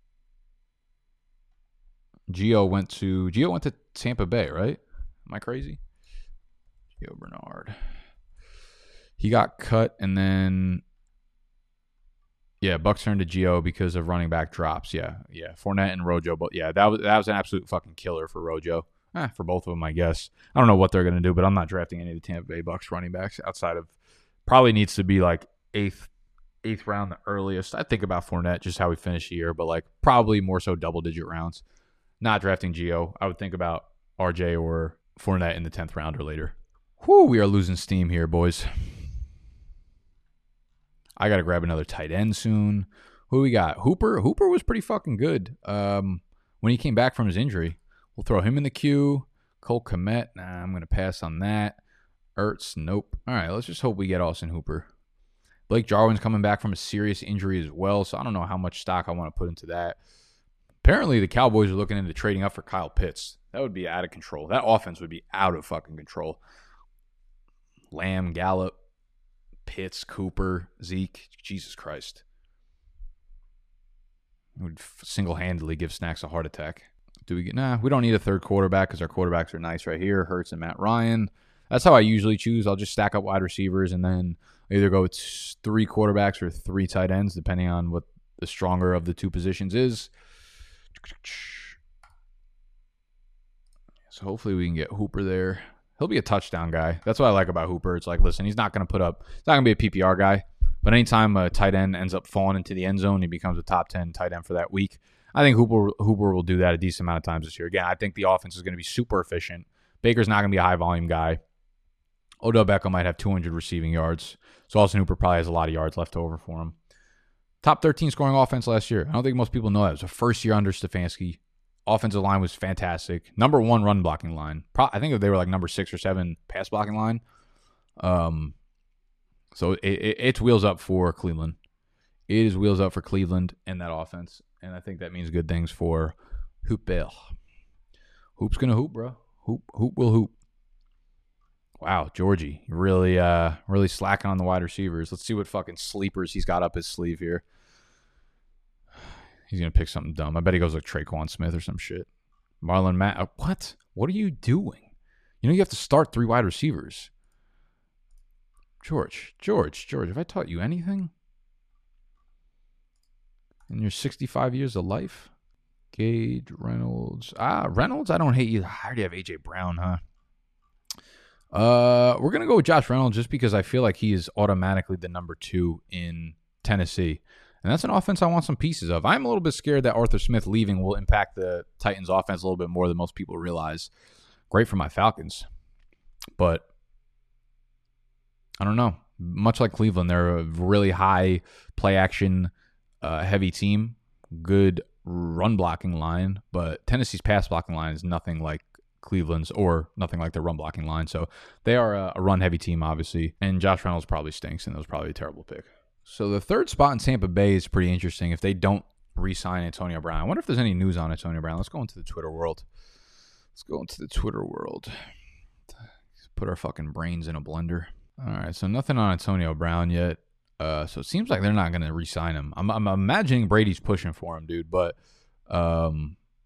Gio went to Tampa Bay, right? Am I crazy? Gio Bernard. He got cut, and then Bucks turned to Gio because of running back drops. Yeah. Fournette and Rojo, but that was an absolute fucking killer for Rojo. For both of them, I guess. I don't know what they're going to do, but I'm not drafting any of the Tampa Bay Bucks running backs outside of, probably needs to be like eighth round the earliest. I think about Fournette, just how we finish the year, but like probably more so double-digit rounds. Not drafting Gio. I would think about RJ or Fournette in the 10th round or later. Whew, we are losing steam here, boys. I got to grab another tight end soon. Who we got? Hooper was pretty fucking good when he came back from his injury. We'll throw him in the queue. Cole Kmet, I'm going to pass on that. Ertz, nope. All right, let's just hope we get Austin Hooper. Blake Jarwin's coming back from a serious injury as well, so I don't know how much stock I want to put into that. Apparently, the Cowboys are looking into trading up for Kyle Pitts. That would be out of control. That offense would be out of fucking control. Lamb, Gallup, Pitts, Cooper, Zeke. Jesus Christ. It would single-handedly give Snacks a heart attack. We don't need a third quarterback because our quarterbacks are nice right here. Hurts and Matt Ryan. That's how I usually choose. I'll just stack up wide receivers and then either go with 3 quarterbacks or 3 tight ends, depending on what the stronger of the 2 positions is. So hopefully we can get Hooper there. He'll be a touchdown guy. That's what I like about Hooper. It's like, listen, he's not going to be a PPR guy, but anytime a tight end ends up falling into the end zone, he becomes a top 10 tight end for that week. I think Hooper will do that a decent amount of times this year. Again, I think the offense is going to be super efficient. Baker's not going to be a high-volume guy. Odell Beckham might have 200 receiving yards, so Austin Hooper probably has a lot of yards left over for him. Top 13 scoring offense last year. I don't think most people know that. It was a first year under Stefanski. Offensive line was fantastic. Number 1 run blocking line. I think they were like number 6 or 7 pass blocking line. So it's wheels up for Cleveland. It is wheels up for Cleveland and that offense. And I think that means good things for Hooper. Hoop's going to hoop, bro. Hoop will hoop. Wow, Georgie. Really slacking on the wide receivers. Let's see what fucking sleepers he's got up his sleeve here. He's going to pick something dumb. I bet he goes like Traquan Smith or some shit. Marlon Matt. What? What are you doing? You have to start 3 wide receivers. George, have I taught you anything? In your 65 years of life? Gage, Reynolds. Reynolds, I don't hate you. I already have A.J. Brown, huh? We're going to go with Josh Reynolds just because I feel like he is automatically the number 2 in Tennessee. And that's an offense I want some pieces of. I'm a little bit scared that Arthur Smith leaving will impact the Titans offense a little bit more than most people realize. Great for my Falcons. But I don't know. Much like Cleveland, they're a really high play action heavy team. Good run blocking line. But Tennessee's pass blocking line is nothing like Cleveland's or nothing like their run blocking line. So they are a run heavy team, obviously. And Josh Reynolds probably stinks, and that was probably a terrible pick. So the third spot in Tampa Bay is pretty interesting if they don't re-sign Antonio Brown. I wonder if there's any news on Antonio Brown. Let's go into the Twitter world. Put our fucking brains in a blender. All right, so nothing on Antonio Brown yet. So it seems like they're not going to re-sign him. I'm imagining Brady's pushing for him, dude. But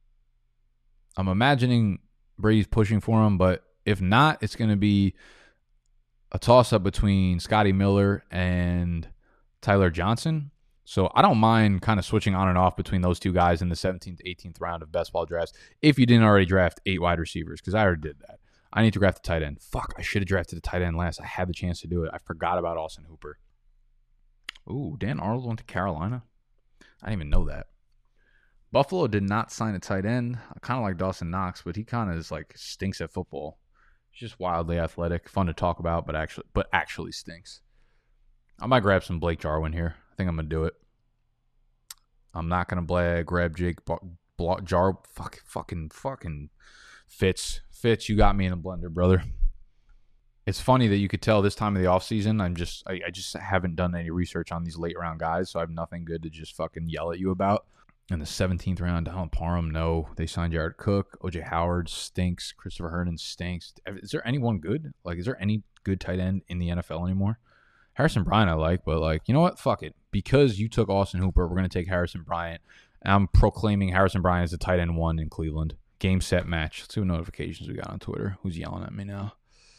I'm imagining Brady's pushing for him, but if not, it's going to be a toss-up between Scotty Miller and Tyler Johnson. So I don't mind kind of switching on and off between those two guys in the 17th, 18th round of best ball drafts if you didn't already draft 8 wide receivers, because I already did that. I need to draft a tight end. Fuck, I should have drafted a tight end last. I had the chance to do it. I forgot about Austin Hooper. Ooh, Dan Arnold went to Carolina. I didn't even know that. Buffalo did not sign a tight end. I kind of like Dawson Knox, but he kind of is like stinks at football. He's just wildly athletic, fun to talk about, but actually stinks. I might grab some Blake Jarwin here. I think I'm gonna do it. I'm not gonna grab Jake fucking Fitz. Fitz, you got me in a blender, brother. It's funny that you could tell this time of the offseason, I just haven't done any research on these late round guys, so I have nothing good to just fucking yell at you about. In the 17th round, Donald Parham, no. They signed Jared Cook. O.J. Howard stinks. Christopher Herndon stinks. Is there anyone good? Like, is there any good tight end in the NFL anymore? Harrison Bryant I like, but, like, you know what? Fuck it. Because you took Austin Hooper, we're going to take Harrison Bryant. I'm proclaiming Harrison Bryant as the tight end 1 in Cleveland. Game, set, match. Let's see what notifications we got on Twitter. Who's yelling at me now?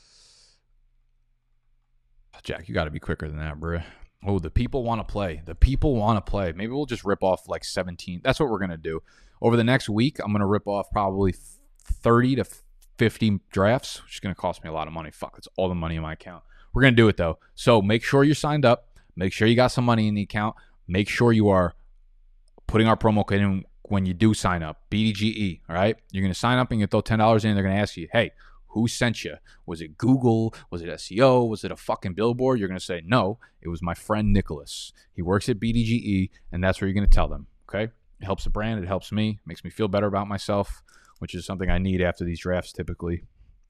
Jack, you got to be quicker than that, bro. Oh, the people want to play. The people want to play. Maybe we'll just rip off like 17. That's what we're going to do. Over the next week, I'm going to rip off probably 30 to 50 drafts, which is going to cost me a lot of money. Fuck, it's all the money in my account. We're going to do it, though. So make sure you're signed up. Make sure you got some money in the account. Make sure you are putting our promo code in when you do sign up. BDGE, all right? You're going to sign up and you throw $10 in. They're going to ask you, hey, who sent you? Was it Google? Was it SEO? Was it a fucking billboard? You're going to say, no, it was my friend Nicholas. He works at BDGE, and that's what you're going to tell them, okay? It helps the brand. It helps me. Makes me feel better about myself, which is something I need after these drafts typically.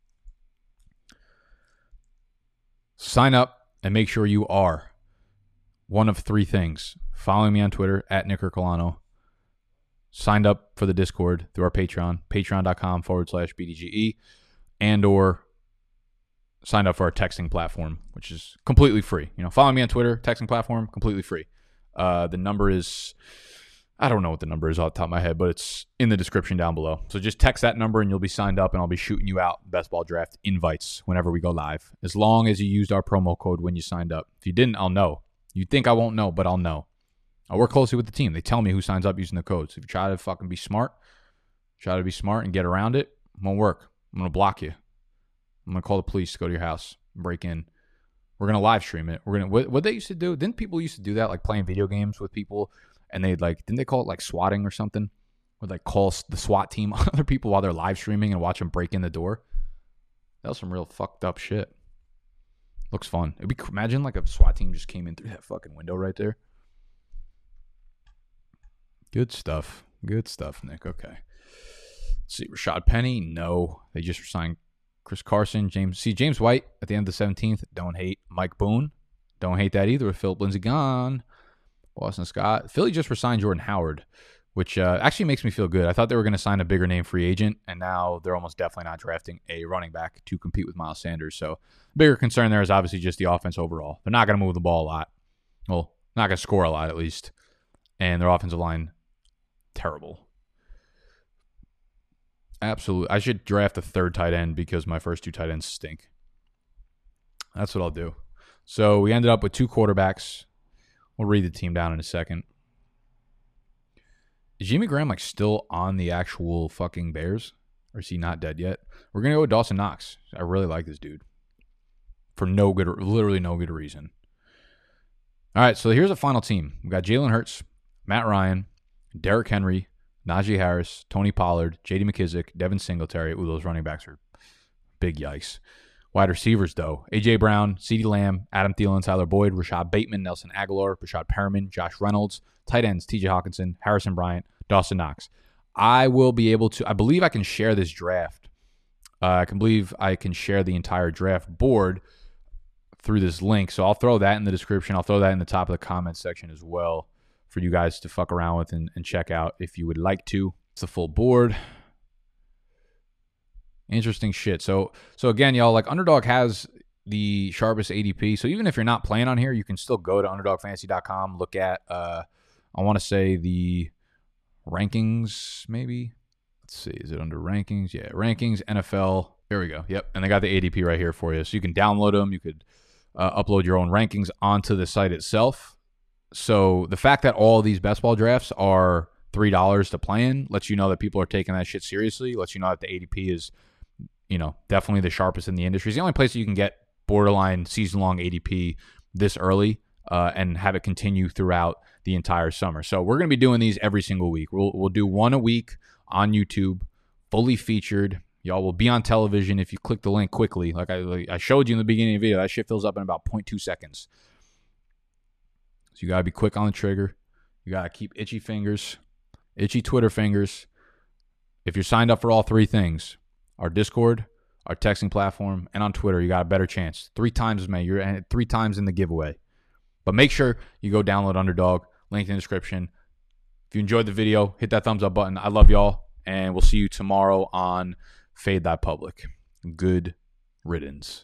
Sign up and make sure you are one of 3 things. Following me on Twitter, at Nick Ercolano. Signed up for the Discord through our Patreon, patreon.com/BDGE. And or signed up for our texting platform, which is completely free. You know, follow me on Twitter, texting platform, completely free. The number is, I don't know what the number is off the top of my head, but it's in the description down below. So just text that number and you'll be signed up, and I'll be shooting you out best ball draft invites whenever we go live, as long as you used our promo code when you signed up. If you didn't, I'll know. You think I won't know, but I'll know. I work closely with the team. They tell me who signs up using the code. So if you try to fucking be smart, and get around it, it won't work. I'm going to block you. I'm going to call the police to go to your house, break in. We're going to live stream it. We're going to, what they used to do, didn't people used to do that, like playing video games with people, and they'd like, didn't they call it like swatting or something? Or like call the SWAT team on other people while they're live streaming and watch them break in the door? That was some real fucked up shit. Looks fun. Imagine like a SWAT team just came in through that fucking window right there. Good stuff. Good stuff, Nick. Okay. Let's see, Rashad Penny, no. They just signed Chris Carson, James White at the end of the 17th. Don't hate. Mike Boone, don't hate that either with Philip Lindsay gone. Boston Scott. Philly just resigned Jordan Howard, which actually makes me feel good. I thought they were going to sign a bigger name free agent, and now they're almost definitely not drafting a running back to compete with Miles Sanders. So bigger concern there is obviously just the offense overall. They're not going to move the ball a lot. Well, not going to score a lot at least. And their offensive line, terrible. Absolutely. I should draft a 3rd tight end because my first 2 tight ends stink. That's what I'll do. So we ended up with 2 quarterbacks. We'll read the team down in a second. Is Jimmy Graham like still on the actual fucking Bears? Or is he not dead yet? We're going to go with Dawson Knox. I really like this dude. For literally no good reason. All right, so here's a final team. We got Jalen Hurts, Matt Ryan, Derrick Henry, Najee Harris, Tony Pollard, J.D. McKissick, Devin Singletary. Ooh, those running backs are big yikes. Wide receivers, though. A.J. Brown, CeeDee Lamb, Adam Thielen, Tyler Boyd, Rashad Bateman, Nelson Aguilar, Rashad Perriman, Josh Reynolds. Tight ends, T.J. Hawkinson, Harrison Bryant, Dawson Knox. I believe I can share this draft. I can share the entire draft board through this link. So I'll throw that in the description. I'll throw that in the top of the comment section as well for you guys to fuck around with and check out if you would like to. It's the full board. Interesting shit. So again, y'all, like Underdog has the sharpest ADP. So even if you're not playing on here, you can still go to underdogfantasy.com, look at, I want to say the rankings, maybe. Let's see. Is it under rankings? Yeah, rankings, NFL. Here we go. Yep. And they got the ADP right here for you. So you can download them. You could upload your own rankings onto the site itself. So the fact that all these best ball drafts are $3 to play in lets you know that people are taking that shit seriously. Lets you know that the ADP is, definitely the sharpest in the industry. It's the only place that you can get borderline season-long ADP this early and have it continue throughout the entire summer. So we're going to be doing these every single week. We'll do one a week on YouTube, fully featured. Y'all will be on television if you click the link quickly. Like I showed you in the beginning of the video, that shit fills up in about 0.2 seconds. So you got to be quick on the trigger. You got to keep itchy fingers, itchy Twitter fingers. If you're signed up for all three things, our Discord, our texting platform, and on Twitter, you got a better chance. 3 times as many. You're 3 times in the giveaway. But make sure you go download Underdog. Link in the description. If you enjoyed the video, hit that thumbs up button. I love y'all, and we'll see you tomorrow on Fade Thy Public. Good riddance.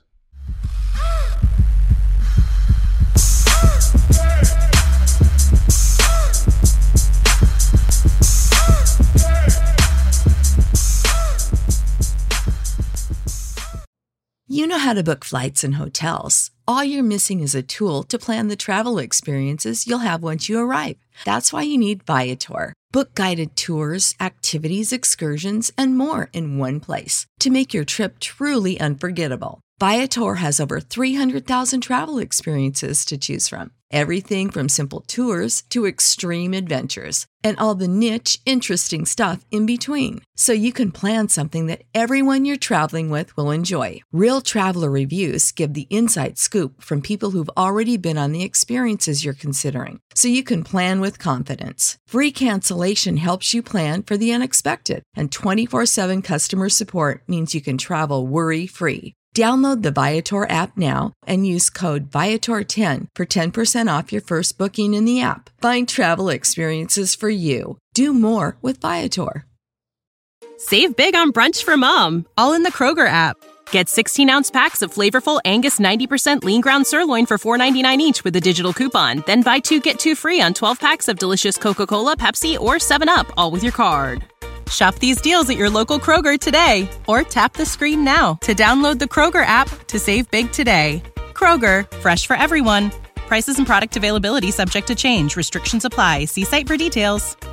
You know how to book flights and hotels. All you're missing is a tool to plan the travel experiences you'll have once you arrive. That's why you need Viator. Book guided tours, activities, excursions, and more in one place to make your trip truly unforgettable. Viator has over 300,000 travel experiences to choose from. Everything from simple tours to extreme adventures and all the niche, interesting stuff in between. So you can plan something that everyone you're traveling with will enjoy. Real traveler reviews give the inside scoop from people who've already been on the experiences you're considering. So you can plan with confidence. Free cancellation helps you plan for the unexpected. And 24/7 customer support means you can travel worry-free. Download the Viator app now and use code Viator10 for 10% off your first booking in the app. Find travel experiences for you. Do more with Viator. Save big on brunch for mom, all in the Kroger app. Get 16-ounce packs of flavorful Angus 90% lean ground sirloin for $4.99 each with a digital coupon. Then buy 2, get 2 free on 12 packs of delicious Coca-Cola, Pepsi, or 7-Up, all with your card. Shop these deals at your local Kroger today, or tap the screen now to download the Kroger app to save big today. Kroger, fresh for everyone. Prices and product availability subject to change. Restrictions apply. See site for details.